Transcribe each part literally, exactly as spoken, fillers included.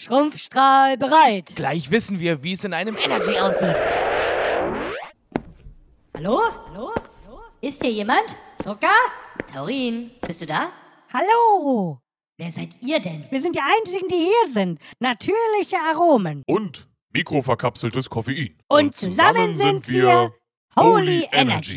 Schrumpfstrahl bereit. Gleich wissen wir, wie es in einem Energy aussieht. Hallo? Hallo? Ist hier jemand? Zucker? Taurin, bist du da? Hallo! Wer seid ihr denn? Wir sind die Einzigen, die hier sind. Natürliche Aromen. Und mikroverkapseltes Koffein. Und, Und zusammen, zusammen sind wir Holy Energy.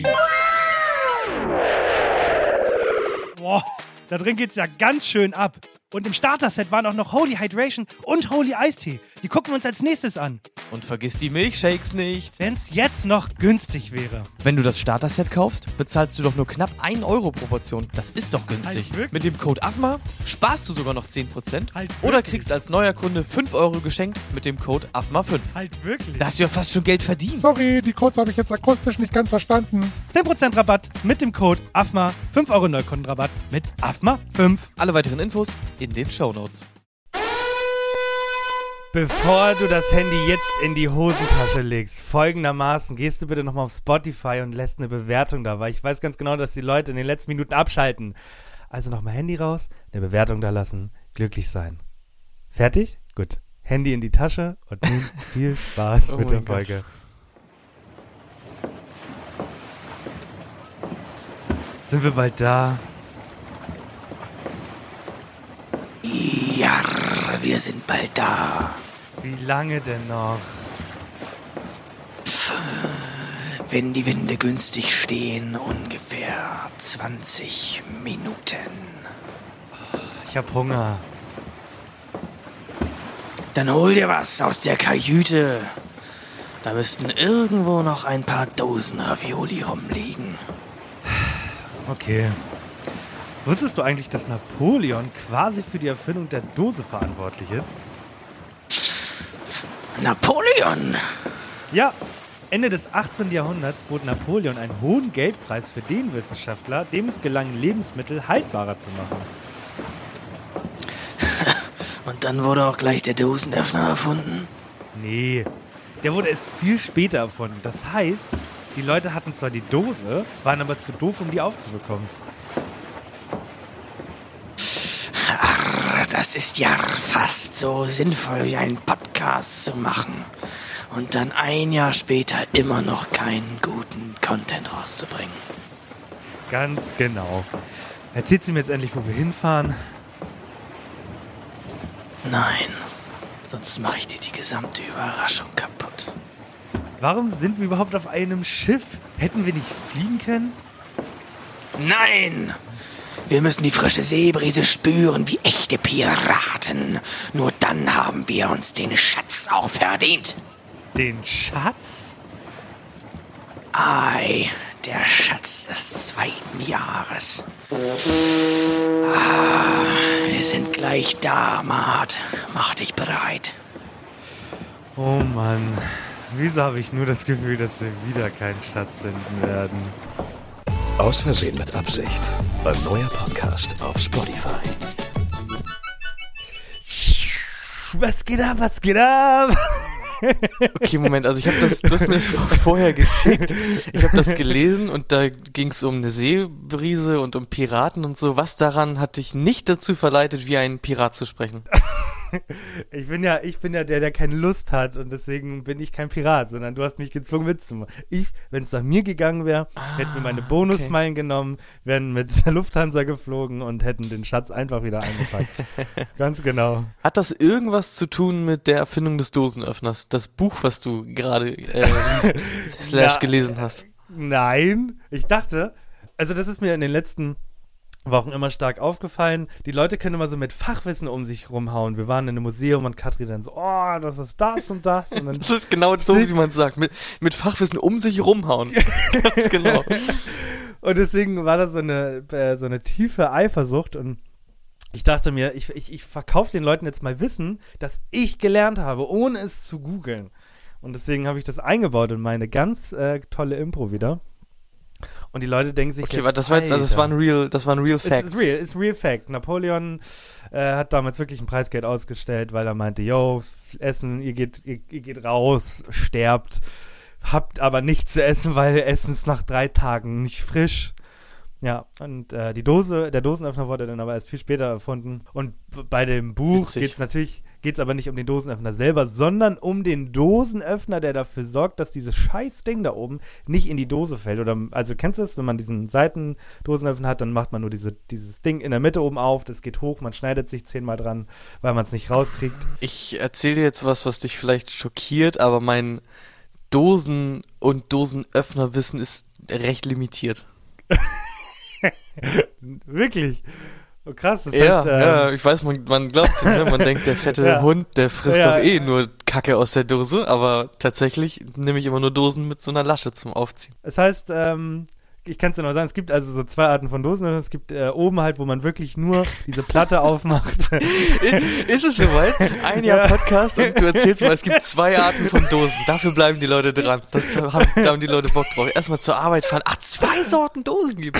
Boah, da drin geht's ja ganz schön ab. Und im Starter-Set waren auch noch Holy Hydration und Holy Eistee. Die gucken wir uns als nächstes an. Und vergiss die Milchshakes nicht. Wenn's jetzt noch günstig wäre. Wenn du das Starter-Set kaufst, bezahlst du doch nur knapp ein Euro pro Portion. Das ist doch günstig. Halt Mit dem Code A F M A sparst du sogar noch zehn Prozent. Halt oder kriegst als neuer Kunde fünf Euro geschenkt mit dem Code A F M A fünf. Halt wirklich? Da hast du ja fast schon Geld verdient. Sorry, die Codes habe ich jetzt akustisch nicht ganz verstanden. zehn Prozent Rabatt mit dem Code A F M A. fünf Euro Neukundenrabatt mit A F M A fünf. Alle weiteren Infos in den Shownotes. Bevor du das Handy jetzt in die Hosentasche legst, folgendermaßen, gehst du bitte nochmal auf Spotify und lässt eine Bewertung da, weil ich weiß ganz genau, dass die Leute in den letzten Minuten abschalten. Also nochmal Handy raus, eine Bewertung da lassen, glücklich sein. Fertig? Gut. Handy in die Tasche und nun viel Spaß Oh mit der mein Folge. Sind wir bald da? Ja, wir sind bald da. Wie lange denn noch? Wenn die Winde günstig stehen, ungefähr zwanzig Minuten. Ich hab Hunger. Dann hol dir was aus der Kajüte. Da müssten irgendwo noch ein paar Dosen Ravioli rumliegen. Okay. Wusstest du eigentlich, dass Napoleon quasi für die Erfindung der Dose verantwortlich ist? Napoleon? Ja, Ende des achtzehnten. Jahrhunderts bot Napoleon einen hohen Geldpreis für den Wissenschaftler, dem es gelang, Lebensmittel haltbarer zu machen. Und dann wurde auch gleich der Dosenöffner erfunden? Nee, der wurde erst viel später erfunden. Das heißt, die Leute hatten zwar die Dose, waren aber zu doof, um die aufzubekommen. Ach, das ist ja fast so sinnvoll, wie einen Podcast zu machen. Und dann ein Jahr später immer noch keinen guten Content rauszubringen. Ganz genau. Erzählt sie mir jetzt endlich, wo wir hinfahren? Nein, sonst mache ich dir die gesamte Überraschung kaputt. Warum sind wir überhaupt auf einem Schiff? Hätten wir nicht fliegen können? Nein! Wir müssen die frische Seebrise spüren wie echte Piraten. Nur dann haben wir uns den Schatz auch verdient. Den Schatz? Ei, der Schatz des zweiten Jahres. Ah, wir sind gleich da, Mart. Mach dich bereit. Oh Mann, wieso habe ich nur das Gefühl, dass wir wieder keinen Schatz finden werden? Aus Versehen mit Absicht. Ein neuer Podcast auf Spotify. Was geht ab, was geht ab? Okay, Moment, also ich habe das, du hast mir das vorher geschickt, ich habe das gelesen und da ging es um eine Seebrise und um Piraten und so. Was daran hat dich nicht dazu verleitet, wie ein Pirat zu sprechen? Ich bin ja, ich bin ja der, der keine Lust hat und deswegen bin ich kein Pirat, sondern du hast mich gezwungen mitzumachen. Ich, wenn es nach mir gegangen wäre, ah, hätten wir meine Bonusmeilen okay. genommen, wären mit der Lufthansa geflogen und hätten den Schatz einfach wieder eingepackt. Ganz genau. Hat das irgendwas zu tun mit der Erfindung des Dosenöffners? Das Buch, was du gerade äh, slash ja, gelesen hast? Nein, ich dachte, also das ist mir in den letzten Wochen immer stark aufgefallen. Die Leute können immer so mit Fachwissen um sich rumhauen. Wir waren in einem Museum und Katrin dann so, oh, das ist das und das. Und dann das ist genau so, wie man es sagt. Mit, mit Fachwissen um sich rumhauen. Ganz genau. Und deswegen war das so eine, äh, so eine tiefe Eifersucht und ich dachte mir, ich, ich, ich verkaufe den Leuten jetzt mal Wissen, das ich gelernt habe, ohne es zu googeln. Und deswegen habe ich das eingebaut in meine ganz äh, tolle Impro wieder. Und die Leute denken sich okay, jetzt, aber das war jetzt, also es war ein real, das war ein real Fact. Es ist real, ist real Fact. Napoleon äh, hat damals wirklich ein Preisgeld ausgestellt, weil er meinte, yo, Essen, ihr geht, ihr, ihr geht raus, sterbt, habt aber nichts zu essen, weil Essen ist nach drei Tagen nicht frisch. Ja, und äh, die Dose, der Dosenöffner wurde dann aber erst viel später erfunden. Und bei dem Buch geht es natürlich, geht es aber nicht um den Dosenöffner selber, sondern um den Dosenöffner, der dafür sorgt, dass dieses scheiß Ding da oben nicht in die Dose fällt. Oder, also kennst du das, wenn man diesen Seitendosenöffner hat, dann macht man nur diese, dieses Ding in der Mitte oben auf, das geht hoch, man schneidet sich zehnmal dran, weil man es nicht rauskriegt. Ich erzähle dir jetzt was, was dich vielleicht schockiert, aber mein Dosen- und Dosenöffnerwissen ist recht limitiert. Wirklich? Oh, krass, das ja, heißt, ähm, ja, ich weiß, man, man glaubt es nicht, ne? Man denkt, der fette ja. Hund, der frisst Ja. doch eh nur Kacke aus der Dose, aber tatsächlich nehme ich immer nur Dosen mit so einer Lasche zum Aufziehen. Das heißt, ähm, ich kann es dir noch sagen, es gibt also so zwei Arten von Dosen. Es gibt äh, oben halt, wo man wirklich nur diese Platte aufmacht. Ist es soweit? Ein Jahr Ja. Podcast und du erzählst mal, es gibt zwei Arten von Dosen. Dafür bleiben die Leute dran. Das haben, da haben die Leute Bock drauf. Erstmal zur Arbeit fahren. Ach, zwei Sorten Dosen gibt.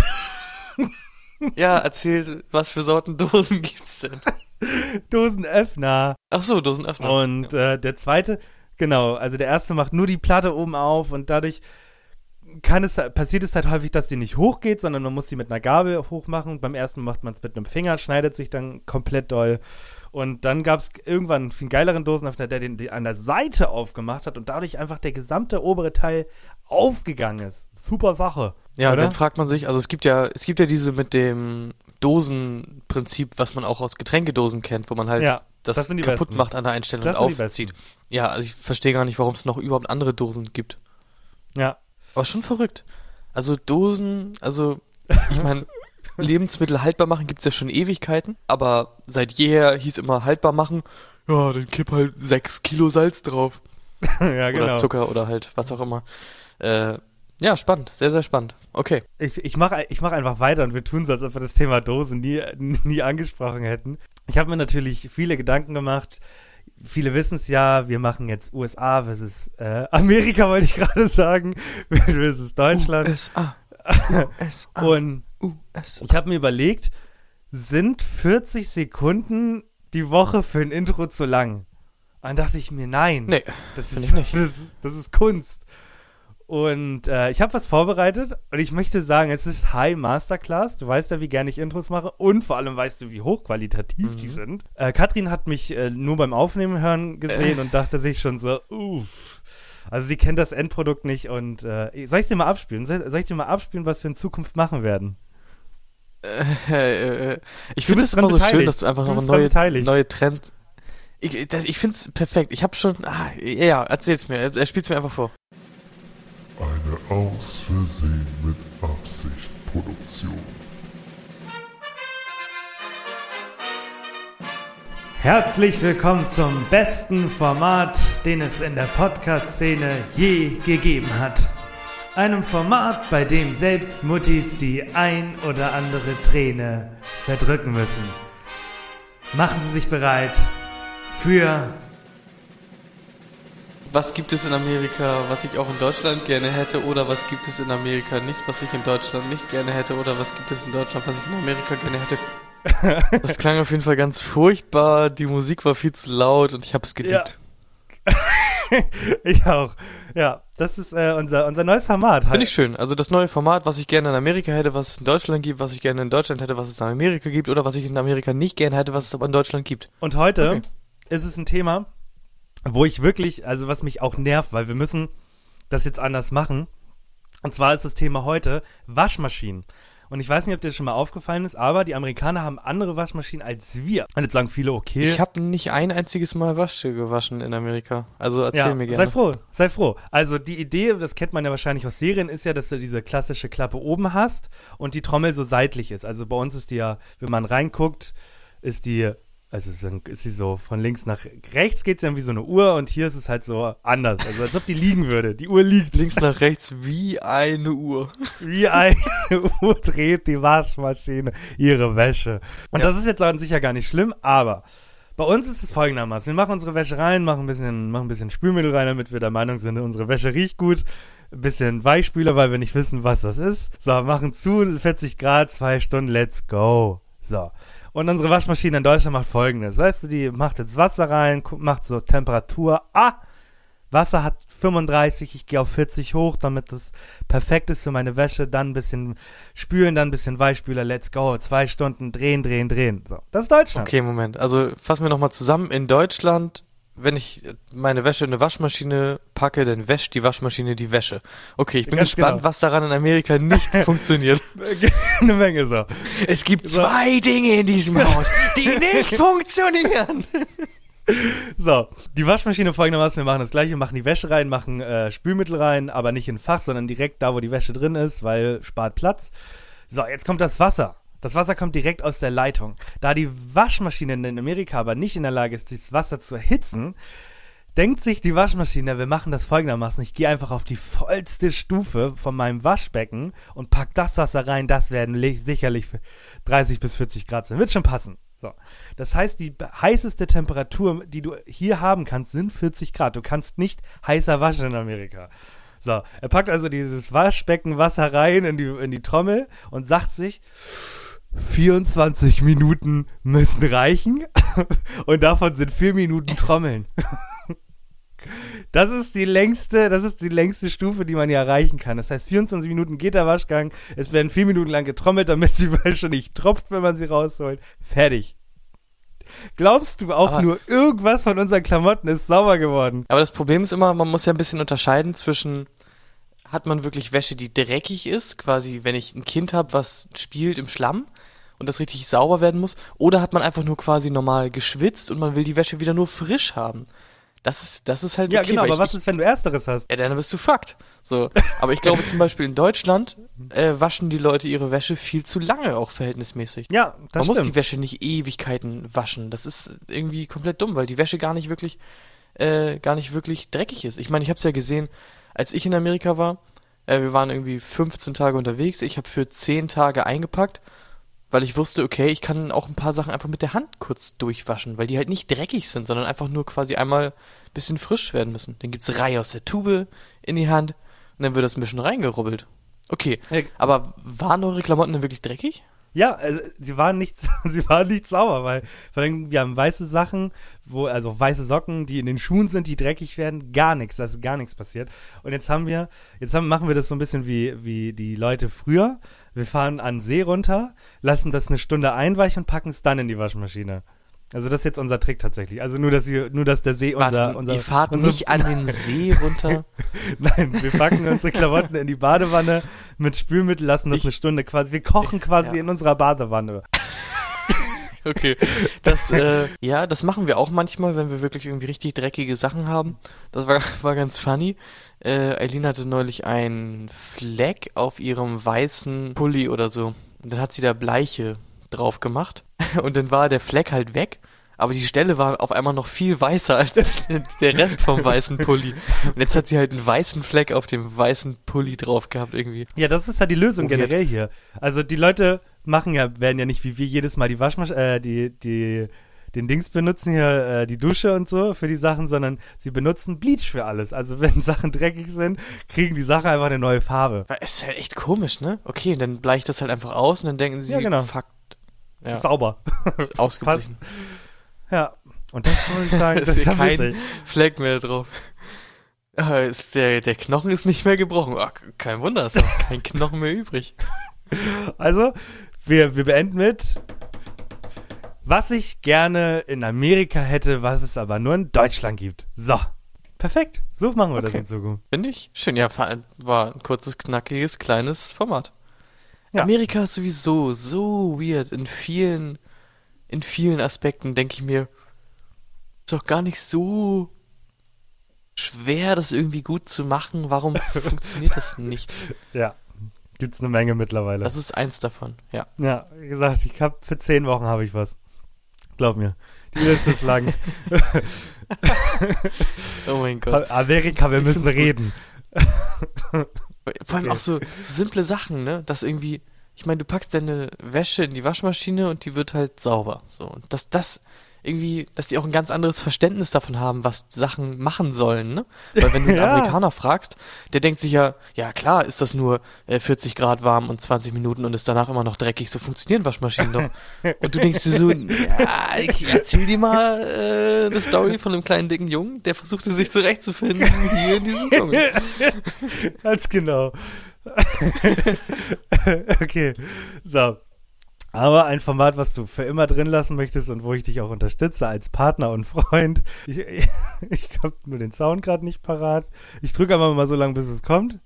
Ja, erzähl, was für Sorten Dosen gibt's denn? Dosenöffner. Ach so, Dosenöffner. Und äh, der zweite, genau, also der erste macht nur die Platte oben auf und dadurch kann es, passiert es halt häufig, dass die nicht hochgeht, sondern man muss die mit einer Gabel hochmachen. Beim ersten macht man es mit einem Finger, schneidet sich dann komplett doll. Und dann gab es irgendwann einen viel geileren Dosenöffner, der den, den an der Seite aufgemacht hat und dadurch einfach der gesamte obere Teil aufgegangen ist. Super Sache. Ja, und oder? dann fragt man sich, also es gibt ja, es gibt ja diese mit dem Dosenprinzip, was man auch aus Getränkedosen kennt, wo man halt Ja, das, das sind die kaputt besten. macht an der Einstellung Das und sind die aufzieht. Ja, also ich verstehe gar nicht, warum es noch überhaupt andere Dosen gibt. Ja. Aber schon verrückt. Also Dosen, also ich meine, Lebensmittel haltbar machen gibt's ja schon Ewigkeiten, aber seit jeher hieß immer haltbar machen, ja, dann kipp halt sechs Kilo Salz drauf. Ja, genau. Oder Zucker oder halt was auch immer. Äh, ja, spannend, sehr, sehr spannend. Okay. Ich, ich mache ich mach einfach weiter und wir tun so, als ob wir das Thema Dosen nie, nie angesprochen hätten. Ich habe mir natürlich viele Gedanken gemacht. Viele wissen es ja, wir machen jetzt U S A versus äh, Amerika, wollte ich gerade sagen, versus Deutschland. U S A. U S A. Und U S A. ich habe mir überlegt, sind vierzig Sekunden die Woche für ein Intro zu lang? Und dann dachte ich mir, nein. Nee, das finde ist, ich nicht. Das, das ist Kunst. Und äh, ich habe was vorbereitet und ich möchte sagen, es ist High Masterclass. Du weißt ja, wie gerne ich Intros mache und vor allem weißt du, wie hochqualitativ Mhm. die sind. Äh, Katrin hat mich äh, nur beim Aufnehmen hören gesehen Äh. und dachte sich schon so, uff. Also sie kennt das Endprodukt nicht und äh, soll ich dir mal abspielen? Soll, soll ich dir mal abspielen, was wir in Zukunft machen werden? Äh, äh, ich Du finde bist es immer dran so schön, beteiligt. dass du einfach Du noch bist dran neue, beteiligt. neue Trends. Ich, das- ich finde es perfekt. Ich habe schon. Ah, ja, erzähl's mir. Er spielt's mir einfach vor. Eine aus Versehen mit Absicht Produktion. Herzlich willkommen zum besten Format, den es in der Podcast-Szene je gegeben hat. Einem Format, bei dem selbst Muttis die ein oder andere Träne verdrücken müssen. Machen Sie sich bereit für... Was gibt es in Amerika, was ich auch in Deutschland gerne hätte, oder was gibt es in Amerika nicht, was ich in Deutschland nicht gerne hätte, oder was gibt es in Deutschland, was ich in Amerika gerne hätte? Das klang auf jeden Fall ganz furchtbar, die Musik war viel zu laut und ich hab's geliebt. Ich auch. Ja, das ist äh, unser, unser neues Format. Finde ich schön. Also das neue Format, was ich gerne in Amerika hätte, was es in Deutschland gibt, was ich gerne in Deutschland hätte, was es in Amerika gibt, oder was ich in Amerika nicht gerne hätte, was es aber in Deutschland gibt. Und heute Okay. ist es ein Thema, wo ich wirklich, also was mich auch nervt, weil wir müssen das jetzt anders machen. Und zwar ist das Thema heute Waschmaschinen. Und ich weiß nicht, ob dir das schon mal aufgefallen ist, aber die Amerikaner haben andere Waschmaschinen als wir. Und jetzt sagen viele, okay. Ich habe nicht ein einziges Mal Wäsche gewaschen in Amerika. Also erzähl ja, mir gerne. sei froh, sei froh. Also die Idee, das kennt man ja wahrscheinlich aus Serien, ist ja, dass du diese klassische Klappe oben hast und die Trommel so seitlich ist. Also bei uns ist die ja, wenn man reinguckt, ist die, also ist sie so von links nach rechts geht sie dann wie so eine Uhr und hier ist es halt so anders. Also als ob die liegen würde. Die Uhr liegt. Links nach rechts wie eine Uhr. Wie eine Uhr dreht die Waschmaschine ihre Wäsche. Und Ja. das ist jetzt an sich ja gar nicht schlimm, aber bei uns ist es folgendermaßen. Wir machen unsere Wäsche rein, machen ein bisschen, machen ein bisschen Spülmittel rein, damit wir der Meinung sind, unsere Wäsche riecht gut. Ein bisschen Weichspüler, weil wir nicht wissen, was das ist. So, machen zu, vierzig Grad, zwei Stunden, let's go. So. Und unsere Waschmaschine in Deutschland macht Folgendes. Weißt du, die macht jetzt Wasser rein, gu- macht so Temperatur, ah, Wasser hat fünfunddreißig, ich gehe auf vierzig hoch, damit das perfekt ist für meine Wäsche. Dann ein bisschen spülen, dann ein bisschen Weichspüler, let's go. Zwei Stunden drehen, drehen, drehen. So, das ist Deutschland. Okay, Moment. Also fassen wir nochmal zusammen. In Deutschland, wenn ich meine Wäsche in eine Waschmaschine packe, dann wäscht die Waschmaschine die Wäsche. Okay, ich bin Ganz gespannt, genau. was daran in Amerika nicht funktioniert. Eine Menge so. Es gibt zwei Dinge in diesem Haus, die nicht funktionieren. So, die Waschmaschine folgendermaßen, wir machen das gleiche, wir machen die Wäsche rein, machen äh, Spülmittel rein, aber nicht in ein Fach, sondern direkt da, wo die Wäsche drin ist, weil spart Platz. So, jetzt kommt das Wasser. Das Wasser kommt direkt aus der Leitung. Da die Waschmaschine in Amerika aber nicht in der Lage ist, das Wasser zu erhitzen, denkt sich die Waschmaschine, wir machen das folgendermaßen, ich gehe einfach auf die vollste Stufe von meinem Waschbecken und pack das Wasser rein, das werden li- sicherlich dreißig bis vierzig Grad sein, wird schon passen. So. Das heißt, die heißeste Temperatur, die du hier haben kannst, sind vierzig Grad. Du kannst nicht heißer waschen in Amerika. So, er packt also dieses Waschbeckenwasser rein in die, in die Trommel und sagt sich, vierundzwanzig Minuten müssen reichen und davon sind vier Minuten Trommeln. Das ist die längste, das ist die längste Stufe, die man hier erreichen kann. Das heißt, vierundzwanzig Minuten geht der Waschgang, es werden vier Minuten lang getrommelt, damit die Wäsche nicht tropft, wenn man sie rausholt. Fertig. Glaubst du auch Aber nur, irgendwas von unseren Klamotten ist sauber geworden? Aber das Problem ist immer, man muss ja ein bisschen unterscheiden zwischen, hat man wirklich Wäsche, die dreckig ist, quasi wenn ich ein Kind habe, was spielt im Schlamm und das richtig sauber werden muss, oder hat man einfach nur quasi normal geschwitzt und man will die Wäsche wieder nur frisch haben. Das ist, das ist halt Ja, okay. genau, weil aber ich, was ist, wenn du Ersteres hast? Ja, dann bist du fucked. So. Aber ich glaube zum Beispiel in Deutschland äh, waschen die Leute ihre Wäsche viel zu lange, auch verhältnismäßig. Ja, das Man muss stimmt. die Wäsche nicht Ewigkeiten waschen. Das ist irgendwie komplett dumm, weil die Wäsche gar nicht wirklich, äh, gar nicht wirklich dreckig ist. Ich meine, ich habe es ja gesehen, als ich in Amerika war. Äh, wir waren irgendwie fünfzehn Tage unterwegs. Ich habe für zehn Tage eingepackt, weil ich wusste, okay, ich kann auch ein paar Sachen einfach mit der Hand kurz durchwaschen, weil die halt nicht dreckig sind, sondern einfach nur quasi einmal ein bisschen frisch werden müssen. Dann gibt's Reihe aus der Tube in die Hand und dann wird das ein bisschen reingerubbelt. Okay, Ja. aber waren eure Klamotten denn wirklich dreckig? Ja, also, sie waren nicht, sie waren nicht sauber, weil vor allem, wir haben weiße Sachen, wo, also weiße Socken, die in den Schuhen sind, die dreckig werden, gar nichts, da ist gar nichts passiert. Und jetzt haben wir, jetzt haben, machen wir das so ein bisschen wie, wie die Leute früher. Wir fahren an den See runter, lassen das eine Stunde einweichen und packen es dann in die Waschmaschine. Also das ist jetzt unser Trick tatsächlich. Also nur, dass wir, nur, dass der See unser, Warte, unser, ihr fahrt unser nicht an den See runter? Nein, wir packen unsere Klamotten in die Badewanne mit Spülmittel, lassen das Ich- eine Stunde quasi, wir kochen quasi Ja. in unserer Badewanne. Okay, das, äh, ja, das machen wir auch manchmal, wenn wir wirklich irgendwie richtig dreckige Sachen haben. Das war, war ganz funny. Äh, Eileen hatte neulich einen Fleck auf ihrem weißen Pulli oder so. Und dann hat sie da Bleiche drauf gemacht. Und dann war der Fleck halt weg. Aber die Stelle war auf einmal noch viel weißer als der Rest vom weißen Pulli. Und jetzt hat sie halt einen weißen Fleck auf dem weißen Pulli drauf gehabt irgendwie. Ja, das ist ja die Lösung Oh, jetzt- generell hier. Also die Leute machen ja, werden ja nicht wie wir jedes Mal die Waschmaschine, äh, die, die, den Dings benutzen hier, äh, die Dusche und so für die Sachen, sondern sie benutzen Bleach für alles. Also wenn Sachen dreckig sind, kriegen die Sachen einfach eine neue Farbe. Weil es ist halt echt komisch, ne? Okay, dann bleicht das halt einfach aus und dann denken sie, Ja, genau. fuck, ja, Sauber. ausgeglichen. Ja. Und das muss ich sagen, Es das ist ist ja ja kein Fleck mehr drauf. Ah, ist der, der Knochen ist nicht mehr gebrochen. Ach, kein Wunder, ist auch kein Knochen mehr übrig. Also, wir, wir beenden mit, was ich gerne in Amerika hätte, was es aber nur in Deutschland gibt. So. Perfekt. So machen wir das Okay. in Zukunft. Finde ich schön. Ja, vor allem war ein kurzes, knackiges, kleines Format. Ja. Amerika ist sowieso so weird. In vielen, in vielen Aspekten denke ich mir, ist doch gar nicht so schwer, das irgendwie gut zu machen. Warum funktioniert das nicht? Ja. Gibt's eine Menge mittlerweile. Das ist eins davon, ja. Ja, wie gesagt, ich hab für zehn Wochen habe ich was. Glaub mir. Die Liste ist lang. Oh mein Gott. Amerika, wir Ich müssen find's gut. reden. Vor allem Okay. auch so simple Sachen, ne? Dass irgendwie, ich meine, du packst deine Wäsche in die Waschmaschine und die wird halt sauber. So. Und dass das irgendwie, dass die auch ein ganz anderes Verständnis davon haben, was Sachen machen sollen, ne? Weil wenn du einen Ja. Amerikaner fragst, der denkt sich ja, ja klar, ist das nur äh, vierzig Grad warm und zwanzig Minuten und ist danach immer noch dreckig, so funktionieren Waschmaschinen doch. Und du denkst dir so, ja, ich erzähl dir mal äh, eine Story von einem kleinen dicken Jungen, der versuchte sich zurechtzufinden hier in diesem Dschungel. Ganz genau. Okay, so. Aber ein Format, was du für immer drin lassen möchtest und wo ich dich auch unterstütze als Partner und Freund. Ich, ich, ich hab nur den Sound gerade nicht parat. Ich drücke aber mal so lange, bis es kommt.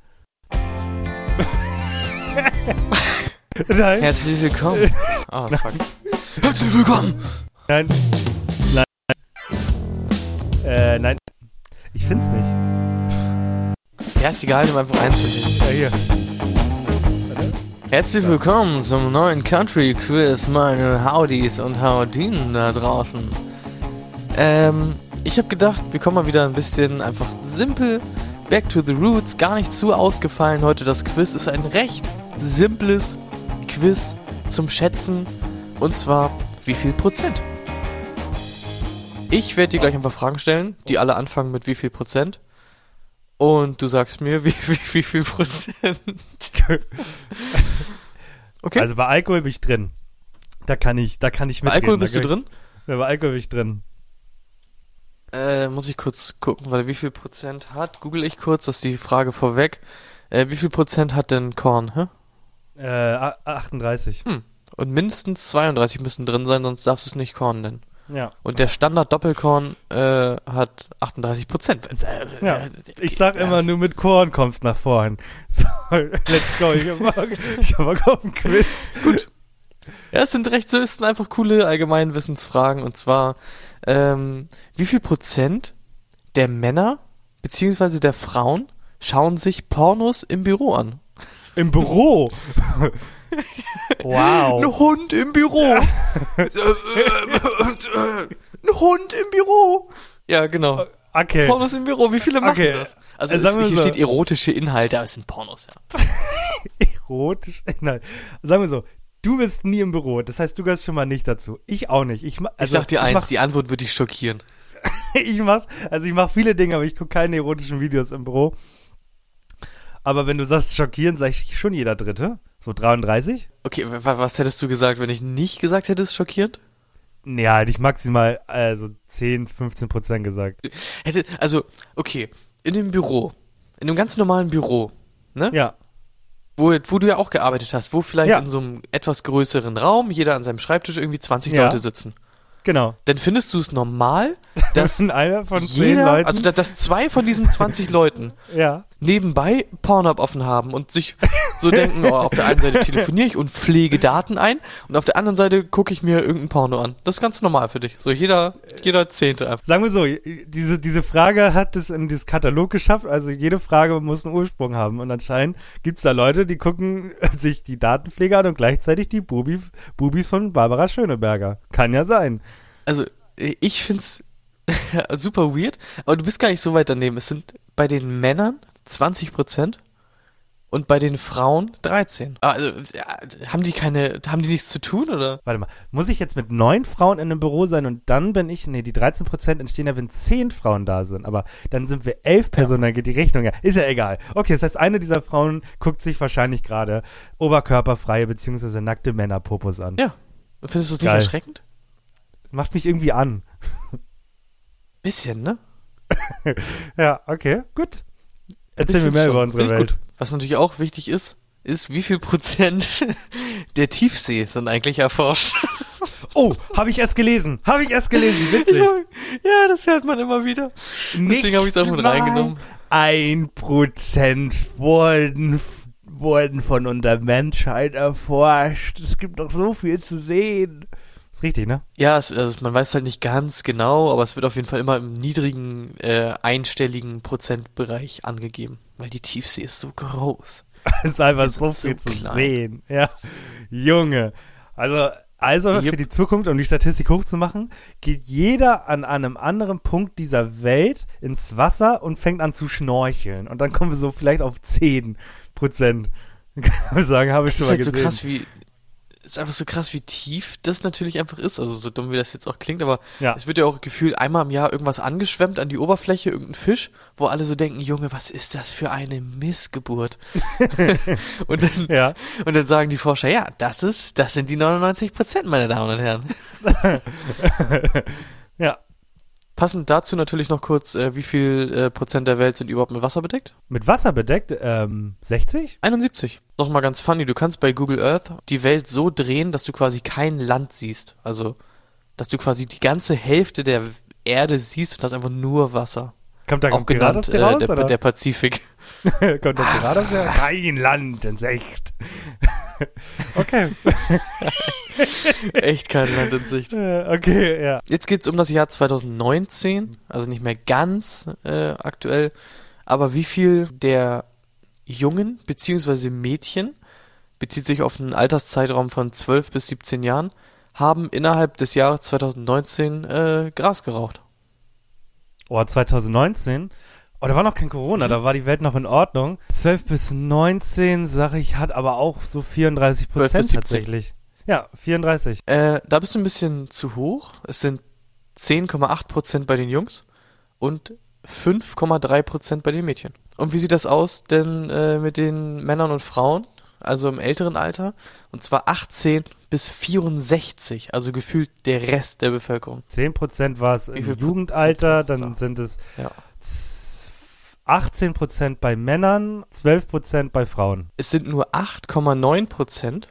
Nein. Herzlich willkommen. Oh, fuck. Herzlich willkommen. Nein. Nein. Äh, nein. Ich find's nicht. Ja, ist egal, nimm einfach eins von denen. Ja, hier. Herzlich willkommen zum neuen Country Quiz, meine Howdies und Howdinen da draußen. Ähm, ich habe gedacht, wir kommen mal wieder ein bisschen einfach simpel, back to the roots, gar nicht zu ausgefallen heute. Das Quiz ist ein recht simples Quiz zum Schätzen, und zwar, wie viel Prozent? Ich werde dir gleich einfach Fragen stellen, die alle anfangen mit wie viel Prozent. Und du sagst mir, wie, wie, wie viel Prozent. Okay. Also bei Alkohol bin ich drin. Da kann ich, da kann ich Bei mitreden. Alkohol bist da du kann drin? Ich, ja, bei Alkohol bin ich drin. Äh, muss ich kurz gucken, weil wie viel Prozent hat? Google ich kurz, das ist die Frage vorweg. Äh, wie viel Prozent hat denn Korn, hä? Äh, a- achtunddreißig. Hm. Und mindestens zweiunddreißig müssen drin sein, sonst darfst du es nicht Korn nennen. Ja. Und der Standard-Doppelkorn äh, hat achtunddreißig Prozent. Ja. Ich sag immer, nur mit Korn kommst nach vorn. So, let's go. Ich hab Bock, ich hab Bock auf ein Quiz. Gut. Ja, es sind recht so, es sind einfach coole Allgemeinwissensfragen, und zwar, ähm, wie viel Prozent der Männer beziehungsweise der Frauen schauen sich Pornos im Büro an? Im Büro? Wow. Ein Hund im Büro. Ein Hund im Büro. Ja, genau. Okay. Pornos im Büro, wie viele machen Okay. das? Also Äh, es, sagen wir hier so. steht erotische Inhalte, aber es sind Pornos, ja. Erotisch? Nein. Sagen wir so, du bist nie im Büro. Das heißt, du gehörst schon mal nicht dazu. Ich auch nicht. Ich, ma- Ich also, sag dir ich eins, mach, die Antwort wird dich schockieren. ich mach's, also ich mache viele Dinge, aber ich gucke keine erotischen Videos im Büro. Aber wenn du sagst schockierend, sag ich schon jeder Dritte. So dreiunddreißig? Okay, wa- was hättest du gesagt, wenn ich nicht gesagt hätte, ist schockierend? Ja, hätte ich maximal also zehn, fünfzehn Prozent gesagt. Hätte, also, okay, in dem Büro, in einem ganz normalen Büro, ne? Ja. Wo, wo du ja auch gearbeitet hast, wo vielleicht Ja. in so einem etwas größeren Raum jeder an seinem Schreibtisch irgendwie zwanzig Ja. Leute sitzen. Genau. Dann findest du es normal, Das dass sind einer von zehn jeder, Leuten. also da- dass zwei von diesen zwanzig Leuten ja. nebenbei Pornhub offen haben und sich so denken, oh, auf der einen Seite telefoniere ich und pflege Daten ein und auf der anderen Seite gucke ich mir irgendein Porno an. Das ist ganz normal für dich. So jeder, jeder Zehnte einfach. Sagen wir so, diese, diese Frage hat es in dieses Katalog geschafft, also jede Frage muss einen Ursprung haben und anscheinend gibt es da Leute, die gucken sich die Datenpflege an und gleichzeitig die Bubi, Bubis von Barbara Schöneberger. Kann ja sein. Also, ich find's super weird, aber du bist gar nicht so weit daneben. Es sind bei den Männern zwanzig Prozent und bei den Frauen dreizehn. Also, ja, haben die keine, haben die nichts zu tun, oder? Warte mal, muss ich jetzt mit neun Frauen in einem Büro sein und dann bin ich, nee, die dreizehn Prozent entstehen ja, wenn zehn Frauen da sind, aber dann sind wir elf Personen, dann geht die Rechnung ja. Ist ja egal. Okay, das heißt, eine dieser Frauen guckt sich wahrscheinlich gerade oberkörperfreie bzw. nackte Männerpopos an. Ja. Findest du es nicht Geil. erschreckend? Macht mich irgendwie an. Bisschen, ne? Ja, okay, gut. Erzähl Bisschen mir mehr schon. über unsere Finde ich Welt. gut. Was natürlich auch wichtig ist, ist, wie viel Prozent der Tiefsee sind eigentlich erforscht. Oh, habe ich erst gelesen. Habe ich erst gelesen. Witzig. Ja, das hört man immer wieder. Deswegen habe ich es auch mit Nicht mal reingenommen. Ein Prozent wurden, wurden von unserer Menschheit erforscht. Es gibt doch so viel zu sehen. Ist richtig, ne? Ja, es, also man weiß halt nicht ganz genau, aber es wird auf jeden Fall immer im niedrigen, äh, einstelligen Prozentbereich angegeben, weil die Tiefsee ist so groß. Es ist einfach Wir so sind viel so zu klein. sehen. Ja, Junge. Also, also für Yep. die Zukunft, um die Statistik hochzumachen, geht jeder an einem anderen Punkt dieser Welt ins Wasser und fängt an zu schnorcheln. Und dann kommen wir so vielleicht auf zehn Prozent. Kann man sagen, habe ich Es schon ist mal halt so gesehen. krass, wie ist einfach so krass, wie tief das natürlich einfach ist. Also so dumm, wie das jetzt auch klingt, aber Ja. es wird ja auch gefühlt einmal im Jahr irgendwas angeschwemmt an die Oberfläche, irgendein Fisch, wo alle so denken, Junge, was ist das für eine Missgeburt? und, dann, Ja. und dann sagen die Forscher, ja, das ist, das sind die neunundneunzig Prozent, meine Damen und Herren. Ja. Passend dazu natürlich noch kurz, äh, wie viel äh, Prozent der Welt sind überhaupt mit Wasser bedeckt? Mit Wasser bedeckt, ähm, sechzig? einundsiebzig. Noch mal ganz funny, du kannst bei Google Earth die Welt so drehen, dass du quasi kein Land siehst. Also, dass du quasi die ganze Hälfte der Erde siehst und hast einfach nur Wasser. Kommt da Auch ein Pirat genannt aus dir äh, raus, der, oder? der Pazifik. Kommt da ein Pirat aus dir? Kein Land in Sicht. Okay. Echt kein Land in Sicht. Äh, okay, ja. Jetzt geht's um das Jahr zweitausendneunzehn, also nicht mehr ganz äh, aktuell, aber wie viel der Jungen bzw. Mädchen, bezieht sich auf einen Alterszeitraum von zwölf bis siebzehn Jahren, haben innerhalb des Jahres zweitausendneunzehn äh, Gras geraucht. Oh, zweitausendneunzehn? Oh, da war noch kein Corona, da war die Welt noch in Ordnung. zwölf bis neunzehn, sag ich, hat aber auch so vierunddreißig Prozent tatsächlich. Ja, vierunddreißig. Äh, da bist du ein bisschen zu hoch. Es sind zehn Komma acht Prozent bei den Jungs und fünf Komma drei Prozent bei den Mädchen. Und wie sieht das aus denn äh, mit den Männern und Frauen, also im älteren Alter? Und zwar achtzehn bis vierundsechzig, also gefühlt der Rest der Bevölkerung. zehn Prozent war es Wie im viel Jugendalter, Prozent dann ist da? sind es Ja. achtzehn Prozent bei Männern, zwölf Prozent bei Frauen. Es sind nur acht Komma neun Prozent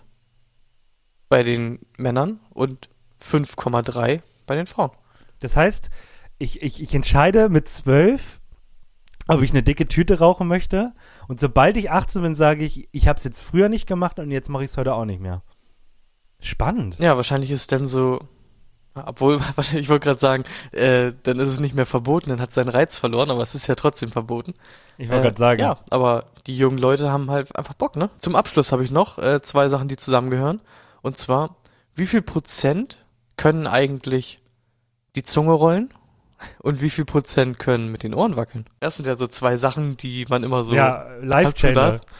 bei den Männern und fünf Komma drei bei den Frauen. Das heißt, ich, ich, ich entscheide mit zwölf, ob ich eine dicke Tüte rauchen möchte. Und sobald ich achtzehn bin, sage ich, ich habe es jetzt früher nicht gemacht und jetzt mache ich es heute auch nicht mehr. Spannend. Ja, wahrscheinlich ist es dann so, obwohl, ich wollte gerade sagen, äh, dann ist es nicht mehr verboten, dann hat es seinen Reiz verloren, aber es ist ja trotzdem verboten. Ich wollte Äh, gerade sagen. Ja, aber die jungen Leute haben halt einfach Bock, ne? Zum Abschluss habe ich noch äh, zwei Sachen, die zusammengehören. Und zwar, wie viel Prozent können eigentlich die Zunge rollen und wie viel Prozent können mit den Ohren wackeln? Das sind ja so zwei Sachen, die man immer so... Ja, Kannst du Live-Channel. das?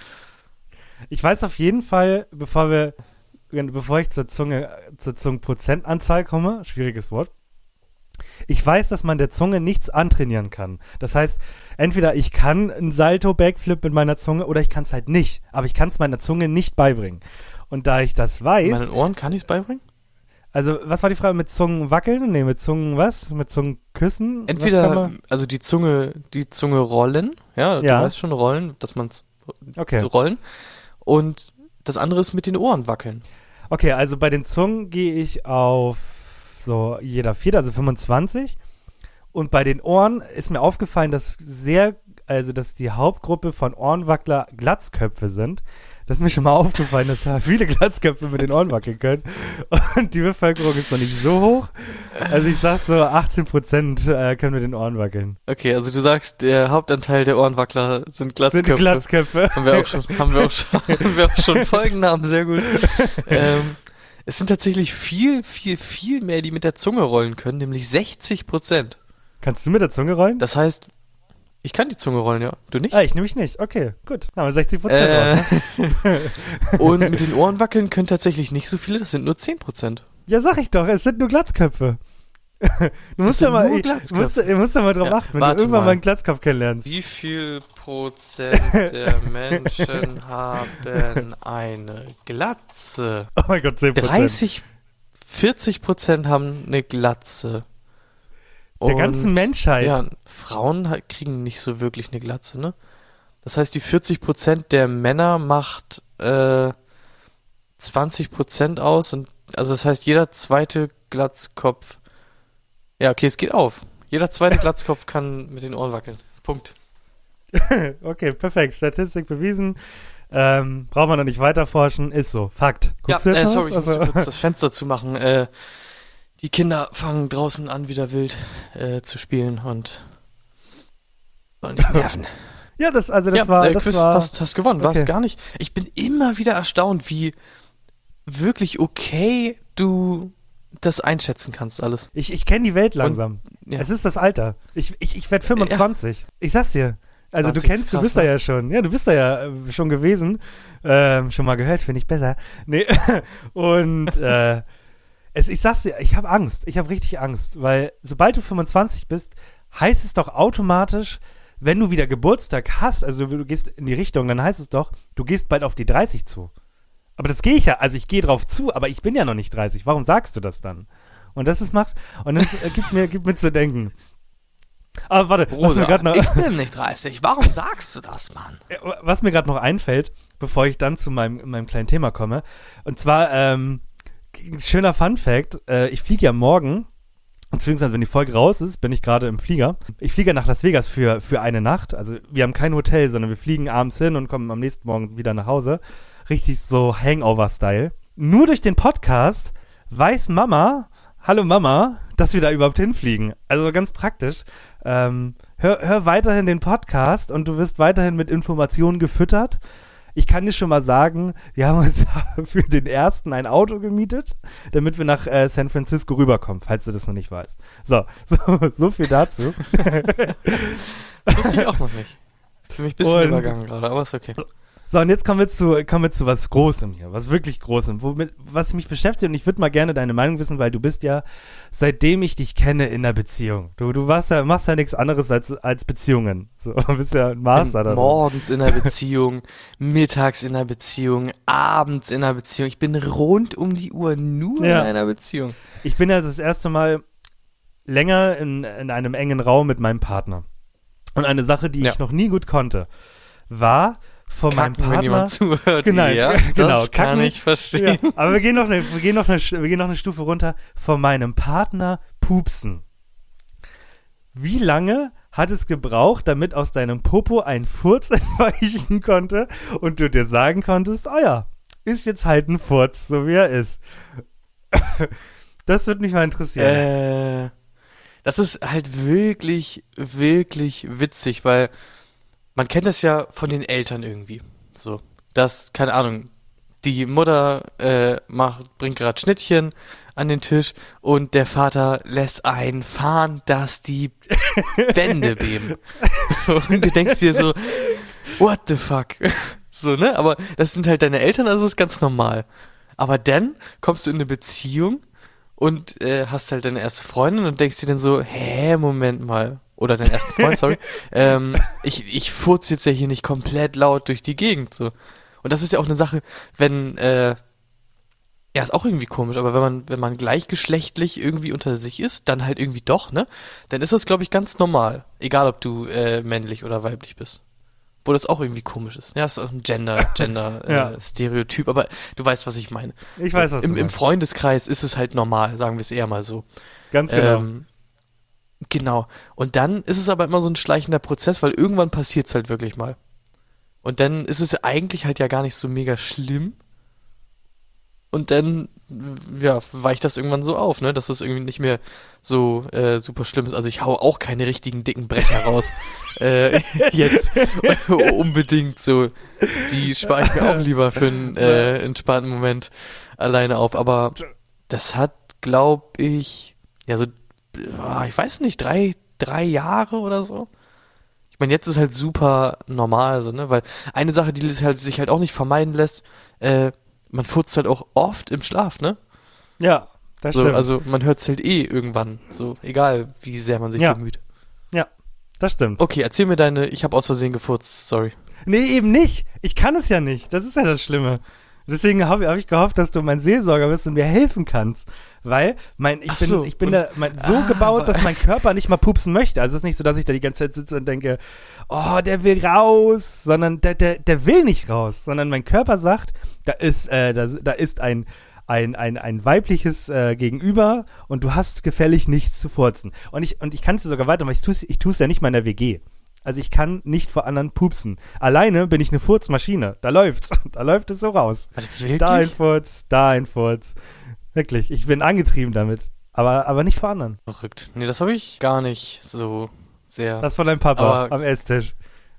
Ich weiß auf jeden Fall, bevor wir, bevor ich zur Zunge, zur Zungenprozentanzahl komme, schwieriges Wort, ich weiß, dass man der Zunge nichts antrainieren kann. Das heißt, entweder ich kann einen Salto-Backflip mit meiner Zunge oder ich kann es halt nicht. Aber ich kann es meiner Zunge nicht beibringen. Und da ich das weiß... Meinen Ohren kann ich es beibringen? Also, was war die Frage? Mit Zungen wackeln? Nee, mit Zungen was? Mit Zungen küssen? Was kann Entweder, man- also die Zunge, die Zunge rollen, ja, du Ja. weißt schon rollen, dass man es Okay. rollen. Und das andere ist mit den Ohren wackeln. Okay, also bei den Zungen gehe ich auf so jeder vierte, also fünfundzwanzig. Und bei den Ohren ist mir aufgefallen, dass sehr, also dass die Hauptgruppe von Ohrenwackler Glatzköpfe sind. Das ist mir schon mal aufgefallen, dass da viele Glatzköpfe mit den Ohren wackeln können. Und die Bevölkerung ist noch nicht so hoch. Also ich sag so, achtzehn Prozent äh, können mit den Ohren wackeln. Okay, also du sagst, der Hauptanteil der Ohrenwackler sind Glatzköpfe. Sind Glatzköpfe. Haben wir auch schon, haben wir auch schon, haben wir auch schon Folgennamen, sehr gut. Ähm, es sind tatsächlich viel, viel, viel mehr, die mit der Zunge rollen können, nämlich sechzig Prozent. Kannst du mit der Zunge rollen? Das heißt, ich kann die Zunge rollen, ja. Du nicht? Ah, ich nämlich nicht. Okay, gut. Haben wir sechzig Prozent Äh, und mit den Ohren wackeln können tatsächlich nicht so viele, das sind nur zehn Prozent. Ja, sag ich doch, es sind nur Glatzköpfe. Du musst sind ja mal, nur ich- Glatzköpfe. musst, du musst ja mal drauf Ja, achten, wenn warte du irgendwann mal. mal einen Glatzkopf kennenlernst. Wie viel Prozent der Menschen haben eine Glatze? Oh mein Gott, zehn Prozent. dreißig, vierzig Prozent haben eine Glatze. Der ganzen Menschheit. Ja, Frauen halt kriegen nicht so wirklich eine Glatze, ne? Das heißt, die vierzig Prozent der Männer macht äh, zwanzig Prozent aus und also das heißt, jeder zweite Glatzkopf. Ja, okay, es geht auf. Jeder zweite Glatzkopf kann mit den Ohren wackeln. Punkt. Okay, perfekt. Statistik bewiesen. Ähm, brauchen wir noch nicht weiter forschen. Ist so. Fakt. Ja, Guckst du jetzt äh, was? sorry, ich Also- muss kurz das Fenster zumachen. Äh, die Kinder fangen draußen an, wieder wild äh, zu spielen und wollen nicht nerven. Ja, das, also das ja, war, äh, das Chris, war, hast, hast gewonnen, warst okay. gar nicht. Ich bin immer wieder erstaunt, wie wirklich okay du das einschätzen kannst alles. ich, ich kenne die Welt langsam. ja. Es ist das Alter. Ich, ich, ich werde fünfundzwanzig. Ich sag's dir. Also du kennst, krass, du bist ne? da ja schon. Ja, du bist da ja äh, schon gewesen. Ähm, schon mal gehört, finde ich besser. Nee. Und äh, es, ich sag's dir, ich habe Angst. Ich habe richtig Angst. Weil sobald du fünfundzwanzig bist, heißt es doch automatisch, wenn du wieder Geburtstag hast, also du gehst in die Richtung, dann heißt es doch, du gehst bald auf die dreißig zu. Aber das gehe ich ja, also ich gehe drauf zu, aber ich bin ja noch nicht dreißig. Warum sagst du das dann? Und das ist macht, und das äh, gibt mir, gibt mir zu denken. Aber warte, Bruder, was mir gerade noch... ich bin nicht dreißig, warum sagst du das, Mann? Was mir gerade noch einfällt, bevor ich dann zu meinem, meinem kleinen Thema komme, und zwar, ähm, schöner Fun-Fact, äh, ich fliege ja morgen, beziehungsweise wenn die Folge raus ist, bin ich gerade im Flieger. Ich fliege nach Las Vegas für, für eine Nacht, also wir haben kein Hotel, sondern wir fliegen abends hin und kommen am nächsten Morgen wieder nach Hause. Richtig so Hangover-Style. Nur durch den Podcast weiß Mama, hallo Mama, dass wir da überhaupt hinfliegen. Also ganz praktisch. Ähm, hör, hör weiterhin den Podcast und du wirst weiterhin mit Informationen gefüttert. Ich kann dir schon mal sagen, wir haben uns für den ersten ein Auto gemietet, damit wir nach äh, San Francisco rüberkommen, falls du das noch nicht weißt. So, so, so viel dazu. Wusste ich auch noch nicht. Für mich ein bisschen und, übergangen gerade, aber ist okay. So, und jetzt kommen wir zu, kommen wir zu was Großem hier, was wirklich Großem, womit, was mich beschäftigt, und ich würde mal gerne deine Meinung wissen, weil du bist ja, seitdem ich dich kenne, in einer Beziehung. Du, du warst ja, machst ja nichts anderes als, als Beziehungen. So, du bist ja ein Master da. Morgens in einer Beziehung, mittags in einer Beziehung, abends in einer Beziehung. Ich bin rund um die Uhr nur ja. in einer Beziehung. Ich bin ja das erste Mal länger in, in einem engen Raum mit meinem Partner. Und eine Sache, die ja. ich noch nie gut konnte, war von meinem Partner. Wenn jemand zuhört, genau, ja, genau, das kacken, kann ich verstehen. Ja, aber wir gehen, noch eine, wir, gehen noch eine, wir gehen noch eine Stufe runter. Von meinem Partner pupsen. Wie lange hat es gebraucht, damit aus deinem Popo ein Furz entweichen konnte und du dir sagen konntest, oh ja, ist jetzt halt ein Furz, so wie er ist. Das würde mich mal interessieren. Äh, das ist halt wirklich, wirklich witzig, weil man kennt das ja von den Eltern irgendwie. So, dass, keine Ahnung, die Mutter äh, macht, bringt gerade Schnittchen an den Tisch und der Vater lässt einen fahren, dass die Wände beben. Und du denkst dir so, what the fuck? So, ne? Aber das sind halt deine Eltern, also das ist ganz normal. Aber dann kommst du in eine Beziehung und äh, hast halt deine erste Freundin und denkst dir dann so, hä, Moment mal. Oder deinen ersten Freund, sorry. ähm, ich, ich furze jetzt ja hier nicht komplett laut durch die Gegend, so. Und das ist ja auch eine Sache, wenn, äh, ja, ist auch irgendwie komisch, aber wenn man, wenn man gleichgeschlechtlich irgendwie unter sich ist, dann halt irgendwie doch, ne? Dann ist das, glaube ich, ganz normal. Egal, ob du äh, männlich oder weiblich bist. Wo das auch irgendwie komisch ist. Ja, das ist auch ein Gender, Gender, ja. äh, Stereotyp, aber du weißt, was ich meine. Ich weiß, was Im, du Im meinst. Freundeskreis ist es halt normal, sagen wir es eher mal so. Ganz genau. Ähm, Genau. Und dann ist es aber immer so ein schleichender Prozess, weil irgendwann passiert es halt wirklich mal. Und dann ist es eigentlich halt ja gar nicht so mega schlimm. Und dann, ja, weicht das irgendwann so auf, ne, dass das irgendwie nicht mehr so äh, super schlimm ist. Also ich hau auch keine richtigen dicken Brecher raus. äh, jetzt unbedingt so. Die spare ich mir auch lieber für einen äh, entspannten Moment alleine auf. Aber das hat, glaube ich, ja so ich weiß nicht, drei, drei Jahre oder so. Ich meine, jetzt ist halt super normal, so, ne, weil eine Sache, die halt, sich halt auch nicht vermeiden lässt, äh, man furzt halt auch oft im Schlaf, ne? Ja, das so, stimmt. Also man hört es halt eh irgendwann, so, egal wie sehr man sich ja. bemüht. Ja, das stimmt. Okay, erzähl mir deine, ich habe aus Versehen gefurzt, sorry. Nee, eben nicht. Ich kann es ja nicht. Das ist ja das Schlimme. Deswegen habe hab ich gehofft, dass du mein Seelsorger bist und mir helfen kannst. Weil mein, ich Ach bin, so, ich bin und, da mein, so ah, gebaut, dass mein Körper nicht mal pupsen möchte. Also es ist nicht so, dass ich da die ganze Zeit sitze und denke, oh, der will raus, sondern der, der, der will nicht raus, sondern mein Körper sagt, da ist, äh, da, da ist ein, ein, ein, ein weibliches äh, Gegenüber und du hast gefällig nichts zu furzen. Und ich, und ich kann es sogar weitermachen, ich tue es ich tu's ja nicht mal in der W G. Also ich kann nicht vor anderen pupsen. Alleine bin ich eine Furzmaschine. Da läuft's. Da läuft es so raus. Wirklich? Da ein Furz, da ein Furz. Wirklich, ich bin angetrieben damit. Aber, aber nicht vor anderen. Verrückt. Nee, das habe ich gar nicht so sehr. Das von deinem Papa aber am Esstisch.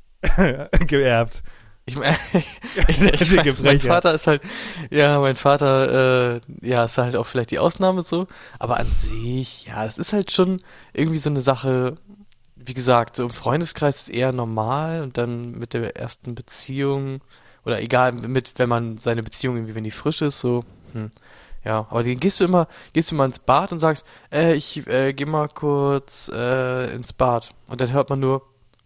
Geerbt. Ich meine, ich mein, mein Vater ist halt, ja, mein Vater, äh, ja, ist halt auch vielleicht die Ausnahme so. Aber an sich, ja, es ist halt schon irgendwie so eine Sache, wie gesagt, so im Freundeskreis ist eher normal und dann mit der ersten Beziehung oder egal, mit, wenn man seine Beziehung irgendwie, wenn die frisch ist, so, hm, ja, aber dann gehst du immer, gehst du mal ins Bad und sagst, äh, ich äh, geh mal kurz äh, ins Bad und dann hört man nur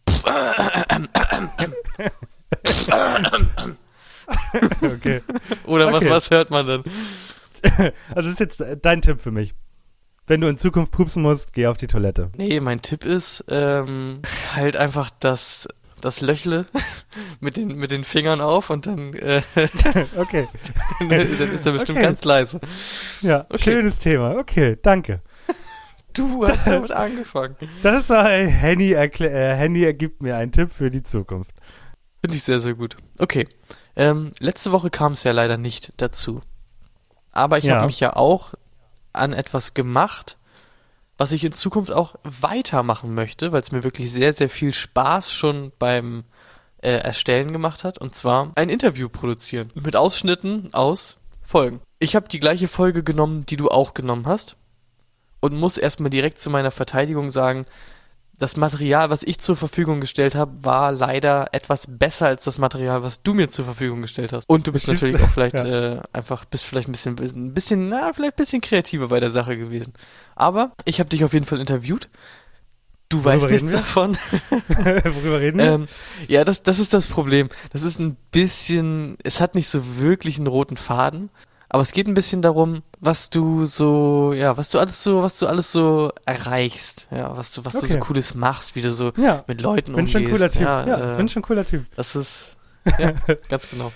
Okay. Oder Okay. was, was hört man dann? Also das ist jetzt äh, dein Tipp für mich. Wenn du in Zukunft pupsen musst, geh auf die Toilette. Nee, mein Tipp ist, ähm, halt einfach das, das Löchle mit den, mit den Fingern auf und dann, äh, Okay. dann, dann ist er bestimmt Okay. ganz leise. Ja, Okay. schönes Thema. Okay, danke. Du hast damit angefangen. Das ist ein Henny, erklä- äh, Henny ergibt mir einen Tipp für die Zukunft. Finde ich sehr, sehr gut. Okay. Ähm, letzte Woche kam es ja leider nicht dazu. Aber ich Ja. habe mich ja auch an etwas gemacht, was ich in Zukunft auch weitermachen möchte, weil es mir wirklich sehr, sehr viel Spaß schon beim äh, Erstellen gemacht hat. Und zwar ein Interview produzieren mit Ausschnitten aus Folgen. Ich habe die gleiche Folge genommen, die du auch genommen hast und muss erstmal direkt zu meiner Verteidigung sagen, das Material, was ich zur Verfügung gestellt habe, war leider etwas besser als das Material, was du mir zur Verfügung gestellt hast. Und du bist Siehst du? natürlich auch vielleicht Ja. äh, einfach, bist vielleicht ein bisschen, ein bisschen, na, vielleicht ein bisschen kreativer bei der Sache gewesen. Aber ich habe dich auf jeden Fall interviewt. Du Worüber weißt reden nichts wir? davon. Worüber reden wir? Ähm, ja, das, das ist das Problem. Das ist ein bisschen, es hat nicht so wirklich einen roten Faden, aber es geht ein bisschen darum, was du so, ja, was du alles so, was du alles so erreichst, ja, was du, was du so Okay. Cooles machst, wie du so Ja, mit Leuten bin umgehst. schon ein cooler Typ. Ja, Ja, äh, bin schon ein cooler Typ. das ist, ja, ganz genau.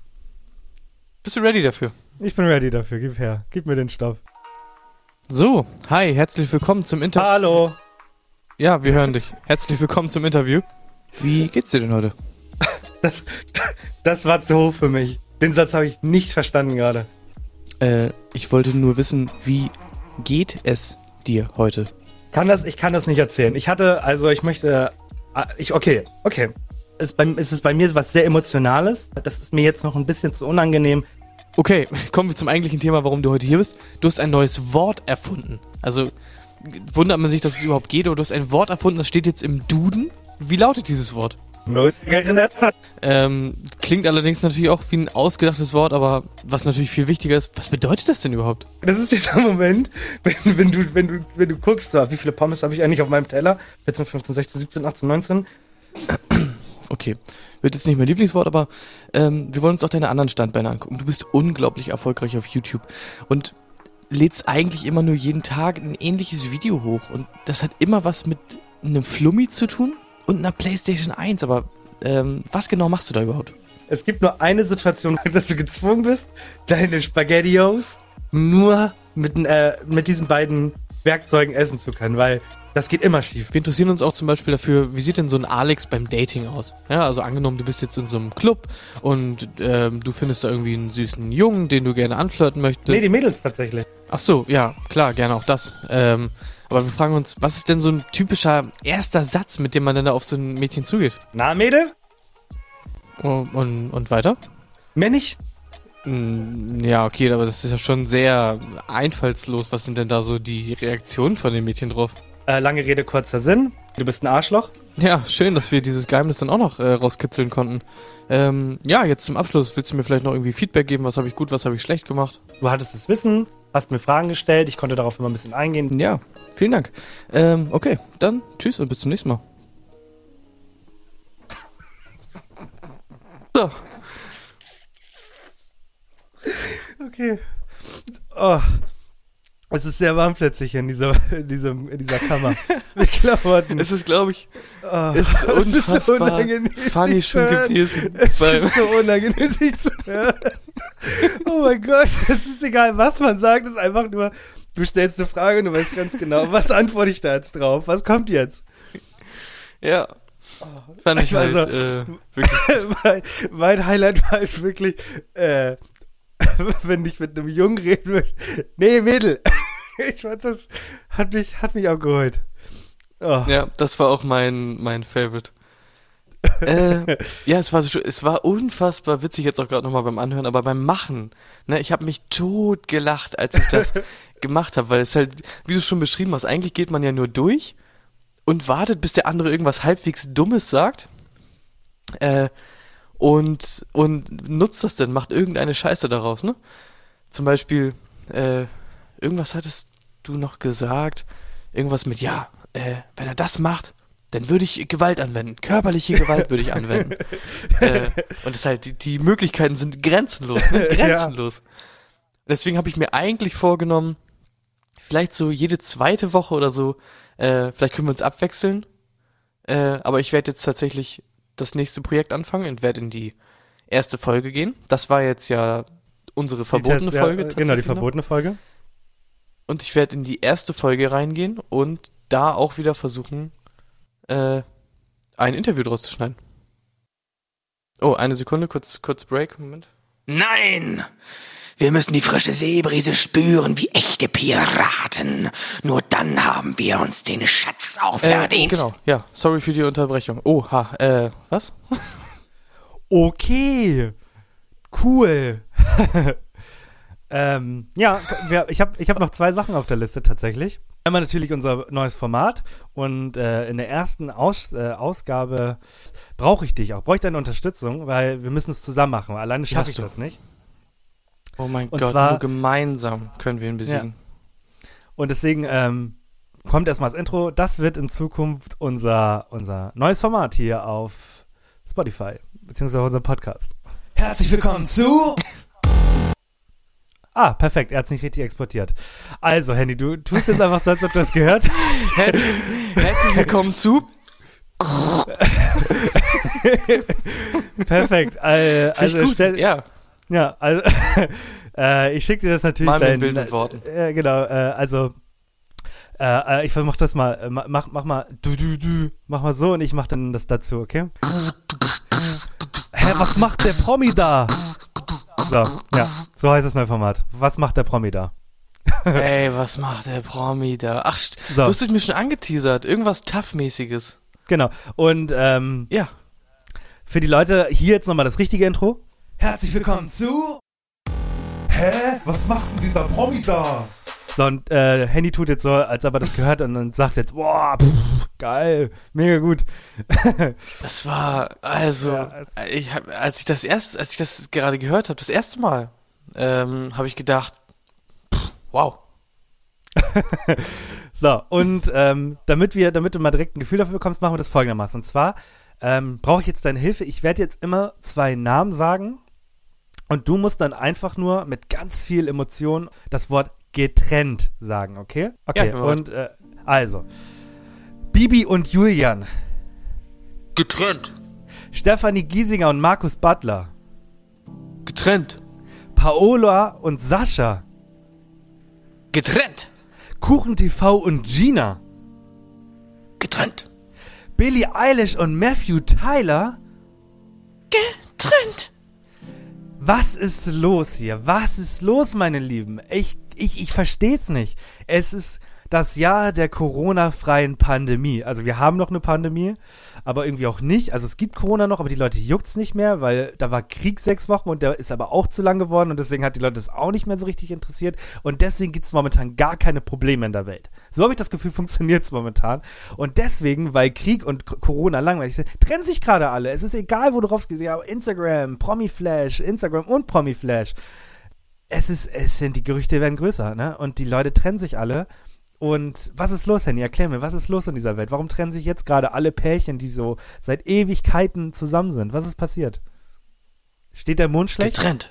Bist du ready dafür? Ich bin ready dafür. Gib her. Gib mir den Stoff. So, hi, herzlich willkommen zum Interview. Hallo. Ja, wir hören dich. Herzlich willkommen zum Interview. Wie geht's dir denn heute? Das, das war zu hoch für mich. Den Satz habe ich nicht verstanden gerade. Äh, ich wollte nur wissen, wie geht es dir heute? Kann das, ich kann das nicht erzählen. Ich hatte, also ich möchte, ah, ich, okay, okay. Es, bei, es ist bei mir was sehr Emotionales. Das ist mir jetzt noch ein bisschen zu unangenehm. Okay, kommen wir zum eigentlichen Thema, warum du heute hier bist. Du hast ein neues Wort erfunden. Also wundert man sich, dass es überhaupt geht, aber du hast ein Wort erfunden, das steht jetzt im Duden. Wie lautet dieses Wort? Ähm, klingt allerdings natürlich auch wie ein ausgedachtes Wort, aber was natürlich viel wichtiger ist, was bedeutet das denn überhaupt? Das ist dieser Moment, wenn, wenn, du, wenn, du, wenn du guckst, so, wie viele Pommes habe ich eigentlich auf meinem Teller? vierzehn, fünfzehn, sechzehn, siebzehn, achtzehn, neunzehn. Okay, wird jetzt nicht mein Lieblingswort, aber ähm, wir wollen uns auch deine anderen Standbeine angucken. Du bist unglaublich erfolgreich auf YouTube und lädst eigentlich immer nur jeden Tag ein ähnliches Video hoch und das hat immer was mit einem Flummi zu tun und einer PlayStation eins, aber ähm, was genau machst du da überhaupt? Es gibt nur eine Situation, dass du gezwungen bist, deine Spaghettios nur mit, äh, mit diesen beiden Werkzeugen essen zu können, weil das geht immer schief. Wir interessieren uns auch zum Beispiel dafür, wie sieht denn so ein Alex beim Dating aus? Ja, also angenommen, du bist jetzt in so einem Club und ähm, du findest da irgendwie einen süßen Jungen, den du gerne anflirten möchtest. Nee, die Mädels tatsächlich. Ach so, ja, klar, gerne auch das. Ähm, aber wir fragen uns, was ist denn so ein typischer erster Satz, mit dem man dann da auf so ein Mädchen zugeht? Na, Mädel? Und, und, und weiter? Mehr nicht? Mm, Ja, okay, aber das ist ja schon sehr einfallslos. Was sind denn da so die Reaktionen von den Mädchen drauf? Äh, lange Rede, kurzer Sinn. Du bist ein Arschloch. Ja, schön, dass wir dieses Geheimnis dann auch noch äh, rauskitzeln konnten. Ähm, ja, jetzt zum Abschluss, willst du mir vielleicht noch irgendwie Feedback geben? Was habe ich gut, was habe ich schlecht gemacht? Du hattest das Wissen, hast mir Fragen gestellt, ich konnte darauf immer ein bisschen eingehen. Ja, vielen Dank. Ähm, okay, dann tschüss und bis zum nächsten Mal. So. Okay. Oh. Es ist sehr warm plötzlich in dieser, in diesem, in dieser Kammer. Mit Klamotten. Es ist, glaube ich, Oh. es ist Es ist so unfassbar unangenehm, funny sich schon zu hören. gewesen. Es Weil, ist so unangenehm, sich zu hören. Oh mein Gott, es ist egal, was man sagt, es ist einfach nur, du stellst eine Frage und du weißt ganz genau, was antworte ich da jetzt drauf? Was kommt jetzt? ja, fand ich Also, halt äh, wirklich. mein, mein Highlight war halt wirklich, äh, wenn ich mit einem Jungen reden möchte. Nee, Mädel. Ich fand, das hat mich, hat mich auch geholt. Oh. Ja, das war auch mein, mein Favorite. äh, ja, es war so, es war unfassbar witzig jetzt auch gerade nochmal beim Anhören, aber beim Machen, ne, ich habe mich tot gelacht, als ich das gemacht habe, weil es halt, wie du schon beschrieben hast, eigentlich geht man ja nur durch und wartet, bis der andere irgendwas halbwegs Dummes sagt. Äh, und, und nutzt das dann, macht irgendeine Scheiße daraus, ne? Zum Beispiel, äh, irgendwas hattest du noch gesagt, irgendwas mit, ja, äh, wenn er das macht, dann würde ich Gewalt anwenden, körperliche Gewalt würde ich anwenden. äh, und das halt, die, die Möglichkeiten sind grenzenlos, ne? Grenzenlos. Ja. Deswegen habe ich mir eigentlich vorgenommen, vielleicht so jede zweite Woche oder so, äh, vielleicht können wir uns abwechseln, äh, aber ich werde jetzt tatsächlich das nächste Projekt anfangen und werde in die erste Folge gehen. Das war jetzt ja unsere verbotene Test, Folge. Ja, genau, die verbotene noch. Folge. Und ich werde in die erste Folge reingehen und da auch wieder versuchen, äh, ein Interview draus zu schneiden. Oh, eine Sekunde, kurz, kurz Break, Moment. Nein! Wir müssen die frische Seebrise spüren wie echte Piraten. Nur dann haben wir uns den Schatz auch verdient. Äh, genau, ja, sorry für die Unterbrechung. Oha, äh, was? Okay, cool. ähm, ja, wir, ich habe ich hab noch zwei Sachen auf der Liste tatsächlich. Einmal natürlich unser neues Format und äh, in der ersten Aus, äh, Ausgabe brauche ich dich auch, brauche ich deine Unterstützung, weil wir müssen es zusammen machen, alleine schaffe ich du. das nicht. Oh mein und Gott, zwar, nur gemeinsam können wir ihn besiegen. Ja. Und deswegen ähm, kommt erstmal das Intro. Das wird in Zukunft unser, unser neues Format hier auf Spotify, beziehungsweise unser Podcast. Herzlich willkommen zu... Ah, perfekt, er hat es nicht richtig exportiert. Also, Handy, du tust jetzt einfach so, als ob du das gehört hast. Herzlich willkommen zu... Perfekt. Äh, also, gut, stell, ja. Ja, also, äh, ich schicke dir das natürlich. Mal mit dein, Bild mit Worten. Äh, genau, äh, also, äh, ich mach das mal, mach, mach mal, du, du, du, mach mal so und ich mach dann das dazu, okay? Hä, was macht der Promi da? So, ja, so heißt das neue Format. Was macht der Promi da? Ey, was macht der Promi da? Ach, so. Du hast es mir schon angeteasert. Irgendwas Tough-mäßiges. Genau, und, ähm, ja. Für die Leute hier jetzt nochmal das richtige Intro. Herzlich willkommen zu... Hä? Was macht denn dieser Promi da? So, und äh, Handy tut jetzt so, als ob er das gehört und dann sagt jetzt, boah, pff, geil, mega gut. Das war, also, ja. ich hab, als ich das erst, als ich das gerade gehört habe, das erste Mal, ähm, habe ich gedacht, pff, wow. So, und ähm, damit wir, damit du mal direkt ein Gefühl dafür bekommst, machen wir das folgendermaßen. Und zwar ähm, brauche ich jetzt deine Hilfe. Ich werde jetzt immer zwei Namen sagen. Und du musst dann einfach nur mit ganz viel Emotion das Wort getrennt sagen, okay? Okay, ja, und äh, also. Bibi und Julian. Getrennt. Stefanie Giesinger und Markus Butler. Getrennt. Paola und Sascha. Getrennt. KuchenTV und Gina. Getrennt. Billie Eilish und Matthew Tyler. Getrennt. Was ist los hier? Was ist los, meine Lieben? Ich, ich, ich versteh's nicht. Es ist das Jahr der Corona-freien Pandemie. Also wir haben noch eine Pandemie, aber irgendwie auch nicht. Also es gibt Corona noch, aber die Leute juckt's nicht mehr, weil da war Krieg sechs Wochen und der ist aber auch zu lang geworden und deswegen hat die Leute das auch nicht mehr so richtig interessiert und deswegen gibt's momentan gar keine Probleme in der Welt. So habe ich das Gefühl, funktioniert's momentan. Und deswegen, weil Krieg und Corona langweilig sind, trennen sich gerade alle. Es ist egal, wo du drauf gehst. Ja, Instagram, Promiflash, Instagram und Promiflash. Es ist, es sind, die Gerüchte werden größer, ne? Und die Leute trennen sich alle. Und was ist los, Henny? Erklär mir, was ist los in dieser Welt? Warum trennen sich jetzt gerade alle Pärchen, die so seit Ewigkeiten zusammen sind? Was ist passiert? Steht der Mond schlecht? Getrennt.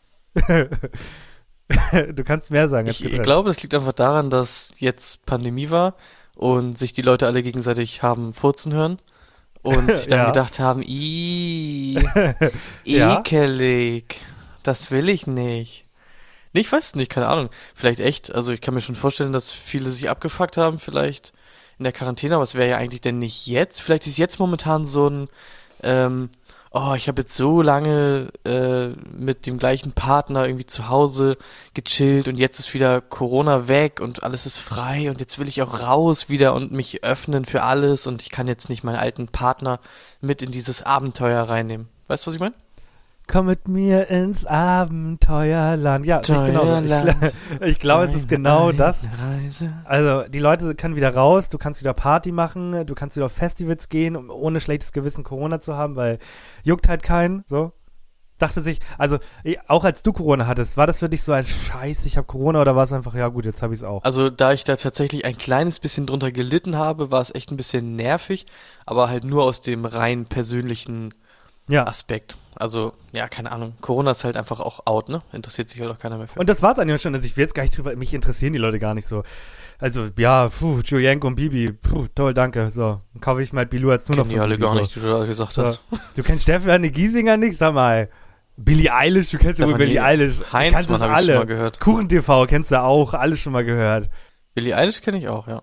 Du kannst mehr sagen. Ich, ich glaube, das liegt einfach daran, dass jetzt Pandemie war und sich die Leute alle gegenseitig haben furzen hören und sich dann ja. gedacht haben, ih, Ja. ekelig, das will ich nicht. Nee, ich weiß es nicht, keine Ahnung. Vielleicht echt, also ich kann mir schon vorstellen, dass viele sich abgefuckt haben, vielleicht in der Quarantäne, aber es wäre ja eigentlich denn nicht jetzt. Vielleicht ist jetzt momentan so ein, ähm, oh, ich habe jetzt so lange äh, mit dem gleichen Partner irgendwie zu Hause gechillt und jetzt ist wieder Corona weg und alles ist frei und jetzt will ich auch raus wieder und mich öffnen für alles und ich kann jetzt nicht meinen alten Partner mit in dieses Abenteuer reinnehmen. Weißt du, was ich meine? komm mit mir ins Abenteuerland. Ja, nicht genau. Ich, gl- ich glaube, es ist genau das. Reise. Also, die Leute können wieder raus, du kannst wieder Party machen, du kannst wieder auf Festivals gehen, um ohne schlechtes Gewissen Corona zu haben, weil juckt halt keinen, so. Dachte sich, also, auch als du Corona hattest, war das für dich so ein Scheiß, ich habe Corona, oder war es einfach, ja gut, jetzt habe ich es auch? Also, da ich da tatsächlich ein kleines bisschen drunter gelitten habe, war es echt ein bisschen nervig, aber halt nur aus dem rein persönlichen ja. Aspekt. Also, ja, keine Ahnung. Corona ist halt einfach auch out, ne? Interessiert sich halt auch keiner mehr für. Und das war's eigentlich schon. Also, ich will jetzt gar nicht drüber, mich interessieren die Leute gar nicht so. Also, ja, puh, Julienko und Bibi, puh, toll, danke. So, dann kaufe ich mal Bilou als nur noch von die alle Bibi, gar so. nicht, die du da gesagt so. hast. Du kennst Stefanie Giesinger nicht? Sag mal. Billie Eilish, du kennst ja wohl Billie Eilish. Heinzmann habe ich schon mal gehört. Kuchen-T V kennst du auch, alles schon mal gehört. Billie Eilish kenne ich auch, ja.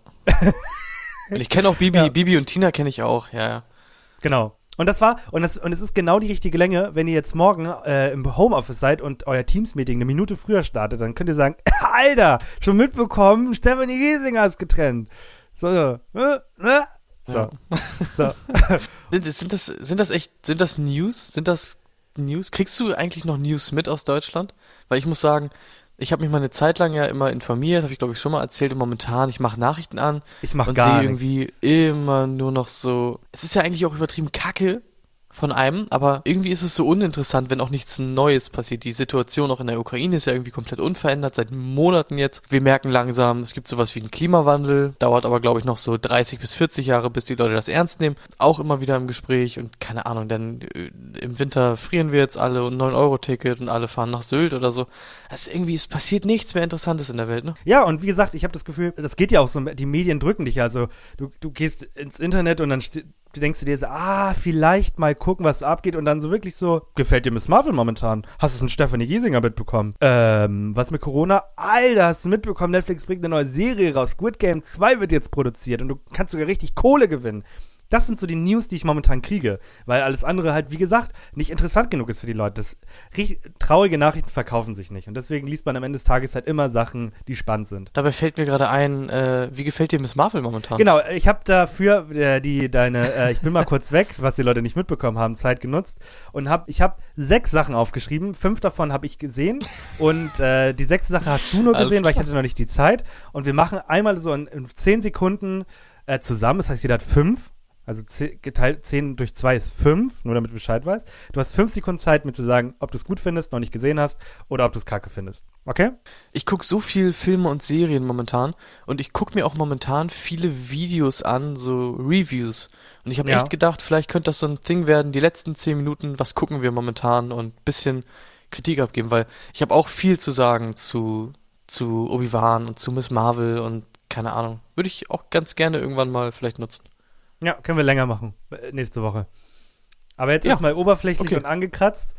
Und ich kenne auch Bibi, ja. Bibi und Tina kenne ich auch, ja, ja. Genau. Und das war, und das, und es ist genau die richtige Länge, wenn ihr jetzt morgen äh, im Homeoffice seid und euer Teams-Meeting eine Minute früher startet, dann könnt ihr sagen, Alter, schon mitbekommen, Stefanie Giesinger ist getrennt. So, so, äh, äh. So. Ja. so. sind, sind, das, sind das echt, sind das News? Sind das News? Kriegst du eigentlich noch News mit aus Deutschland? Weil ich muss sagen, ich habe mich mal eine Zeit lang ja immer informiert, habe ich glaube ich schon mal erzählt, und momentan, ich mache Nachrichten an ich mach und gar sehe irgendwie immer nur noch so, es ist ja eigentlich auch übertrieben Kacke von einem, aber irgendwie ist es so uninteressant, wenn auch nichts Neues passiert. Die Situation auch in der Ukraine ist ja irgendwie komplett unverändert, seit Monaten jetzt. Wir merken langsam, es gibt sowas wie einen Klimawandel, dauert aber glaube ich noch so dreißig bis vierzig Jahre, bis die Leute das ernst nehmen. Auch immer wieder im Gespräch und keine Ahnung, dann äh, im Winter frieren wir jetzt alle und neun Euro Ticket und alle fahren nach Sylt oder so. Also irgendwie, es passiert nichts mehr Interessantes in der Welt, ne? Ja, und wie gesagt, ich habe das Gefühl, das geht ja auch so, die Medien drücken dich, also du, du gehst ins Internet und dann st- du denkst dir so, ah, vielleicht mal gucken, was abgeht, und dann so wirklich so, gefällt dir Miss Marvel momentan? Hast du es mit Stefanie Giesinger mitbekommen? Ähm, was mit Corona? Alter, hast du mitbekommen, Netflix bringt eine neue Serie raus, Squid Game zwei wird jetzt produziert und du kannst sogar richtig Kohle gewinnen. Das sind so die News, die ich momentan kriege, weil alles andere halt, wie gesagt, nicht interessant genug ist für die Leute. Das, richtig, traurige Nachrichten verkaufen sich nicht und deswegen liest man am Ende des Tages halt immer Sachen, die spannend sind. Dabei fällt mir gerade ein, äh, wie gefällt dir Miss Marvel momentan? Genau, ich habe dafür äh, die deine, äh, ich bin mal kurz weg, was die Leute nicht mitbekommen haben, Zeit genutzt und hab, ich habe sechs Sachen aufgeschrieben, fünf davon habe ich gesehen und äh, die sechste Sache hast du nur gesehen, weil ich hatte noch nicht die Zeit, und wir machen einmal so in, in zehn Sekunden äh, zusammen, das heißt, jeder hat fünf. Also zehn, geteilt zehn durch zwei ist fünf, nur damit du Bescheid weißt. Du hast fünf Sekunden Zeit, mir zu sagen, ob du es gut findest, noch nicht gesehen hast, oder ob du es kacke findest. Okay? Ich gucke so viel Filme und Serien momentan und ich gucke mir auch momentan viele Videos an, so Reviews. Und ich habe Ja. echt gedacht, vielleicht könnte das so ein Ding werden, die letzten zehn Minuten, was gucken wir momentan, und ein bisschen Kritik abgeben, weil ich habe auch viel zu sagen zu, zu Obi-Wan und zu Miss Marvel und keine Ahnung. Würde ich auch ganz gerne irgendwann mal vielleicht nutzen. Ja, können wir länger machen. äh, Nächste Woche. Aber jetzt Ja. erstmal oberflächlich Okay. und angekratzt.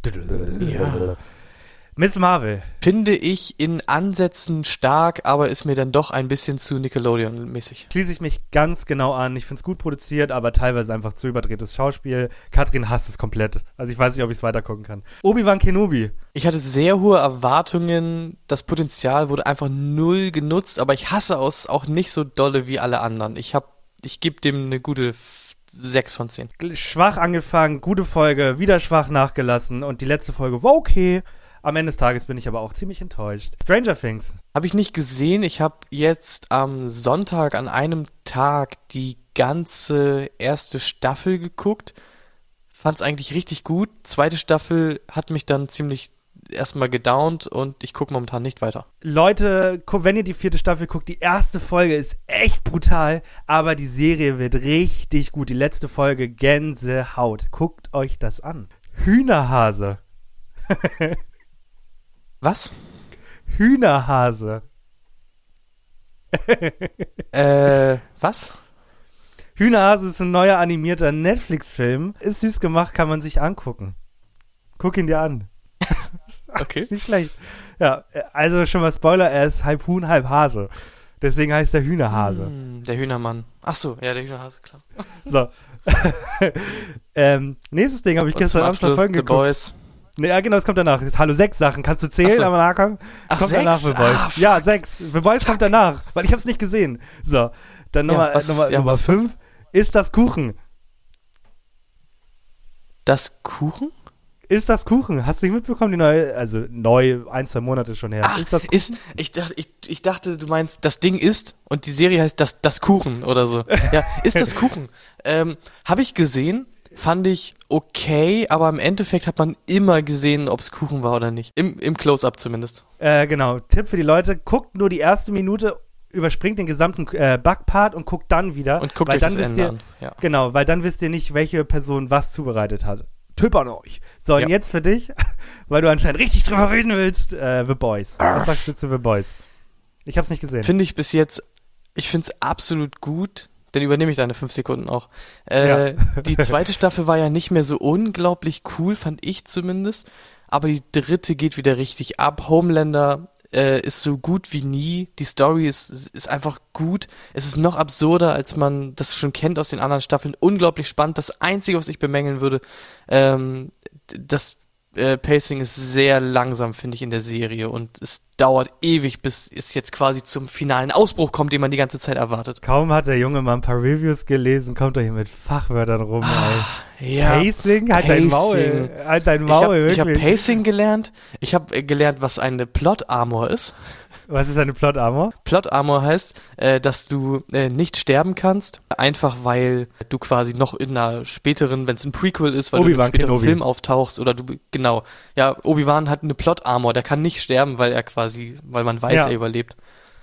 Ja. Miss Marvel. Finde ich in Ansätzen stark, aber ist mir dann doch ein bisschen zu Nickelodeon-mäßig. Schließe ich mich ganz genau an. Ich finde es gut produziert, aber teilweise einfach zu überdrehtes Schauspiel. Katrin hasst es komplett. Also ich weiß nicht, ob ich es weitergucken kann. Obi-Wan Kenobi. Ich hatte sehr hohe Erwartungen, das Potenzial wurde einfach null genutzt, aber ich hasse es auch nicht so dolle wie alle anderen. Ich hab, ich gebe dem eine gute sechs von zehn. Schwach angefangen, gute Folge, wieder schwach nachgelassen und die letzte Folge war okay. Am Ende des Tages bin ich aber auch ziemlich enttäuscht. Stranger Things. Habe ich nicht gesehen. Ich habe jetzt am Sonntag an einem Tag die ganze erste Staffel geguckt. Fand es eigentlich richtig gut. Zweite Staffel hat mich dann ziemlich erstmal gedownt und ich gucke momentan nicht weiter. Leute, gu- wenn ihr die vierte Staffel guckt, die erste Folge ist echt brutal, aber die Serie wird richtig gut. Die letzte Folge, Gänsehaut. Guckt euch das an. Hühnerhase. Was? Hühnerhase. äh, was? Hühnerhase ist ein neuer animierter Netflix-Film. Ist süß gemacht, kann man sich angucken. Guck ihn dir an. Okay. Ist nicht schlecht. Ja, also schon mal Spoiler, er ist halb Huhn, halb Hase. Deswegen heißt er Hühnerhase. Hm, der Hühnermann. Ach so, ja, der Hühnerhase, klar. So. ähm, nächstes Ding habe ich Und gestern zum Abend noch Abschluss Folgen The geguckt. Boys. Ne, ja, genau, das kommt danach. Hallo, sechs Sachen. Kannst du zählen, Ach so. aber nachkommen? Ach, kommt sechs? danach The Boys. Ah, fuck. Ja, sechs. The Boys kommt danach, weil ich hab's nicht gesehen. So, dann Ja, Nummer, was- Nummer, ja, Nummer was fünf. Ist das Kuchen? Das Kuchen? Ist das Kuchen? Hast du nicht mitbekommen, die neue, also neu, ein, zwei Monate schon her. Ach, ist das Kuchen? Ist, ich, dachte, ich, ich dachte, du meinst, das Ding ist und die Serie heißt das, das Kuchen oder so. Ja, ist das Kuchen? ähm, Habe ich gesehen, fand ich okay, aber im Endeffekt hat man immer gesehen, ob es Kuchen war oder nicht. Im, im Close-Up zumindest. Äh, genau. Tipp für die Leute, guckt nur die erste Minute, überspringt den gesamten äh, Backpart und guckt dann wieder. Und guckt weil euch dann das wisst Ende ihr, an. Ja. Genau, weil dann wisst ihr nicht, welche Person was zubereitet hat. Tipp an euch. So, und Ja. jetzt für dich, weil du anscheinend richtig drüber reden willst, äh, The Boys. Was sagst du zu The Boys? Ich hab's nicht gesehen. Finde ich bis jetzt, ich finde es absolut gut, dann übernehme ich deine fünf Sekunden auch. Äh, Ja. Die zweite Staffel war ja nicht mehr so unglaublich cool, fand ich zumindest, aber die dritte geht wieder richtig ab. Homelander äh, ist so gut wie nie, die Story ist, ist einfach gut, es ist noch absurder, als man das schon kennt aus den anderen Staffeln, unglaublich spannend. Das Einzige, was ich bemängeln würde, ähm, das äh, Pacing ist sehr langsam, finde ich, in der Serie und es dauert ewig, bis es jetzt quasi zum finalen Ausbruch kommt, den man die ganze Zeit erwartet. Kaum hat der Junge mal ein paar Reviews gelesen, kommt er hier mit Fachwörtern rum, ey. Ja, Pacing? Halt dein Maul. Halt dein Maul, Ich habe wirklich. hab Pacing gelernt. Ich habe äh, gelernt, was eine Plot Armor ist. Was ist eine Plot Armor? Plot Armor heißt, äh, dass du äh, nicht sterben kannst, einfach weil du quasi noch in einer späteren, wenn es ein Prequel ist, weil du in einem Obi-Wan späteren Kenobi. Film auftauchst oder du, genau. Ja, Obi-Wan hat eine Plot Armor, der kann nicht sterben, weil er quasi, weil man weiß, Ja. er überlebt.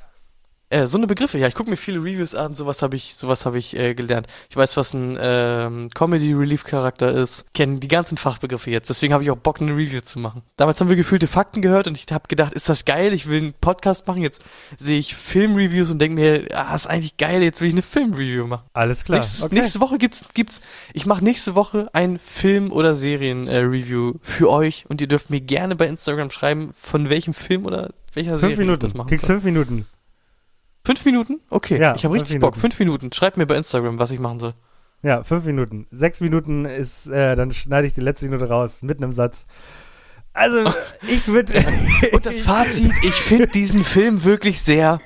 Äh, so eine Begriffe, ja, ich gucke mir viele Reviews an, sowas habe ich, sowas habe ich äh, gelernt. Ich weiß, was ein ähm, Comedy-Relief-Charakter ist, kenne die ganzen Fachbegriffe jetzt, deswegen habe ich auch Bock, eine Review zu machen. Damals haben wir gefühlte Fakten gehört und ich habe gedacht, ist das geil, ich will einen Podcast machen, jetzt sehe ich Film-Reviews und denke mir, ah, ist eigentlich geil, jetzt will ich eine Film-Review machen. Alles klar. Nächstes, Okay. Nächste Woche gibt's, gibt's, ich mache nächste Woche ein Film- oder Serien-Review für euch und ihr dürft mir gerne bei Instagram schreiben, von welchem Film oder welcher Serie Fünf ich das Minuten. machen Kriegst soll. fünf Minuten. Fünf Minuten? Okay, Ja, ich habe fünf richtig Bock. Minuten. Fünf Minuten. Schreibt mir bei Instagram, was ich machen soll. Ja, fünf Minuten. Sechs Minuten ist, äh, dann schneide ich die letzte Minute raus, mitten im Satz. Also, ich würde... Und das Fazit, ich finde diesen Film wirklich sehr...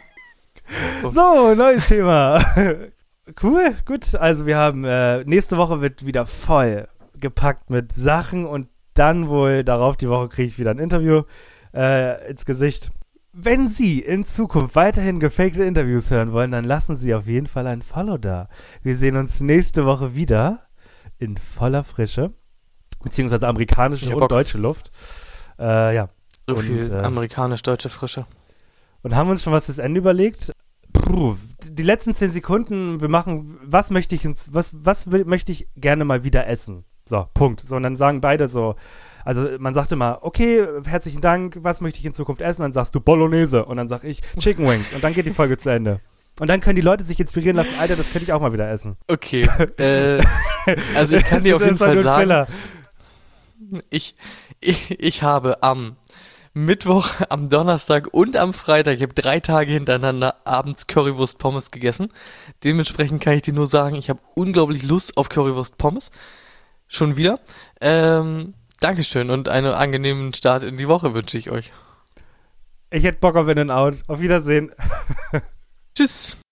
So, neues Thema. Cool, gut. Also wir haben, äh, nächste Woche wird wieder voll gepackt mit Sachen und dann wohl darauf die Woche kriege ich wieder ein Interview äh, ins Gesicht. Wenn Sie in Zukunft weiterhin gefakte Interviews hören wollen, dann lassen Sie auf jeden Fall ein Follow da. Wir sehen uns nächste Woche wieder in voller Frische, beziehungsweise amerikanische Ich hab und Bock. deutsche Luft. Äh, ja. So und, viel äh, amerikanisch-deutsche Frische. Und haben uns schon was fürs Ende überlegt. Puh, die letzten zehn Sekunden, wir machen, was möchte ich ins, was, was will, möchte ich gerne mal wieder essen? So, Punkt. So, und dann sagen beide so, also man sagt immer, okay, herzlichen Dank, was möchte ich in Zukunft essen? Dann sagst du Bolognese und dann sag ich Chicken Wings und dann geht die Folge zu Ende. Und dann können die Leute sich inspirieren lassen, Alter, das könnte ich auch mal wieder essen. Okay, äh, also ich kann dir auf Das jeden ist doch Fall nur ein sagen, Filler. ich, ich, ich habe am Mittwoch, am Donnerstag und am Freitag, ich habe drei Tage hintereinander abends Currywurst Pommes gegessen. Dementsprechend kann ich dir nur sagen, ich habe unglaublich Lust auf Currywurst Pommes. Schon wieder. Ähm, Dankeschön und einen angenehmen Start in die Woche wünsche ich euch. Ich hätte Bock auf In and Out. Auf Wiedersehen. Tschüss.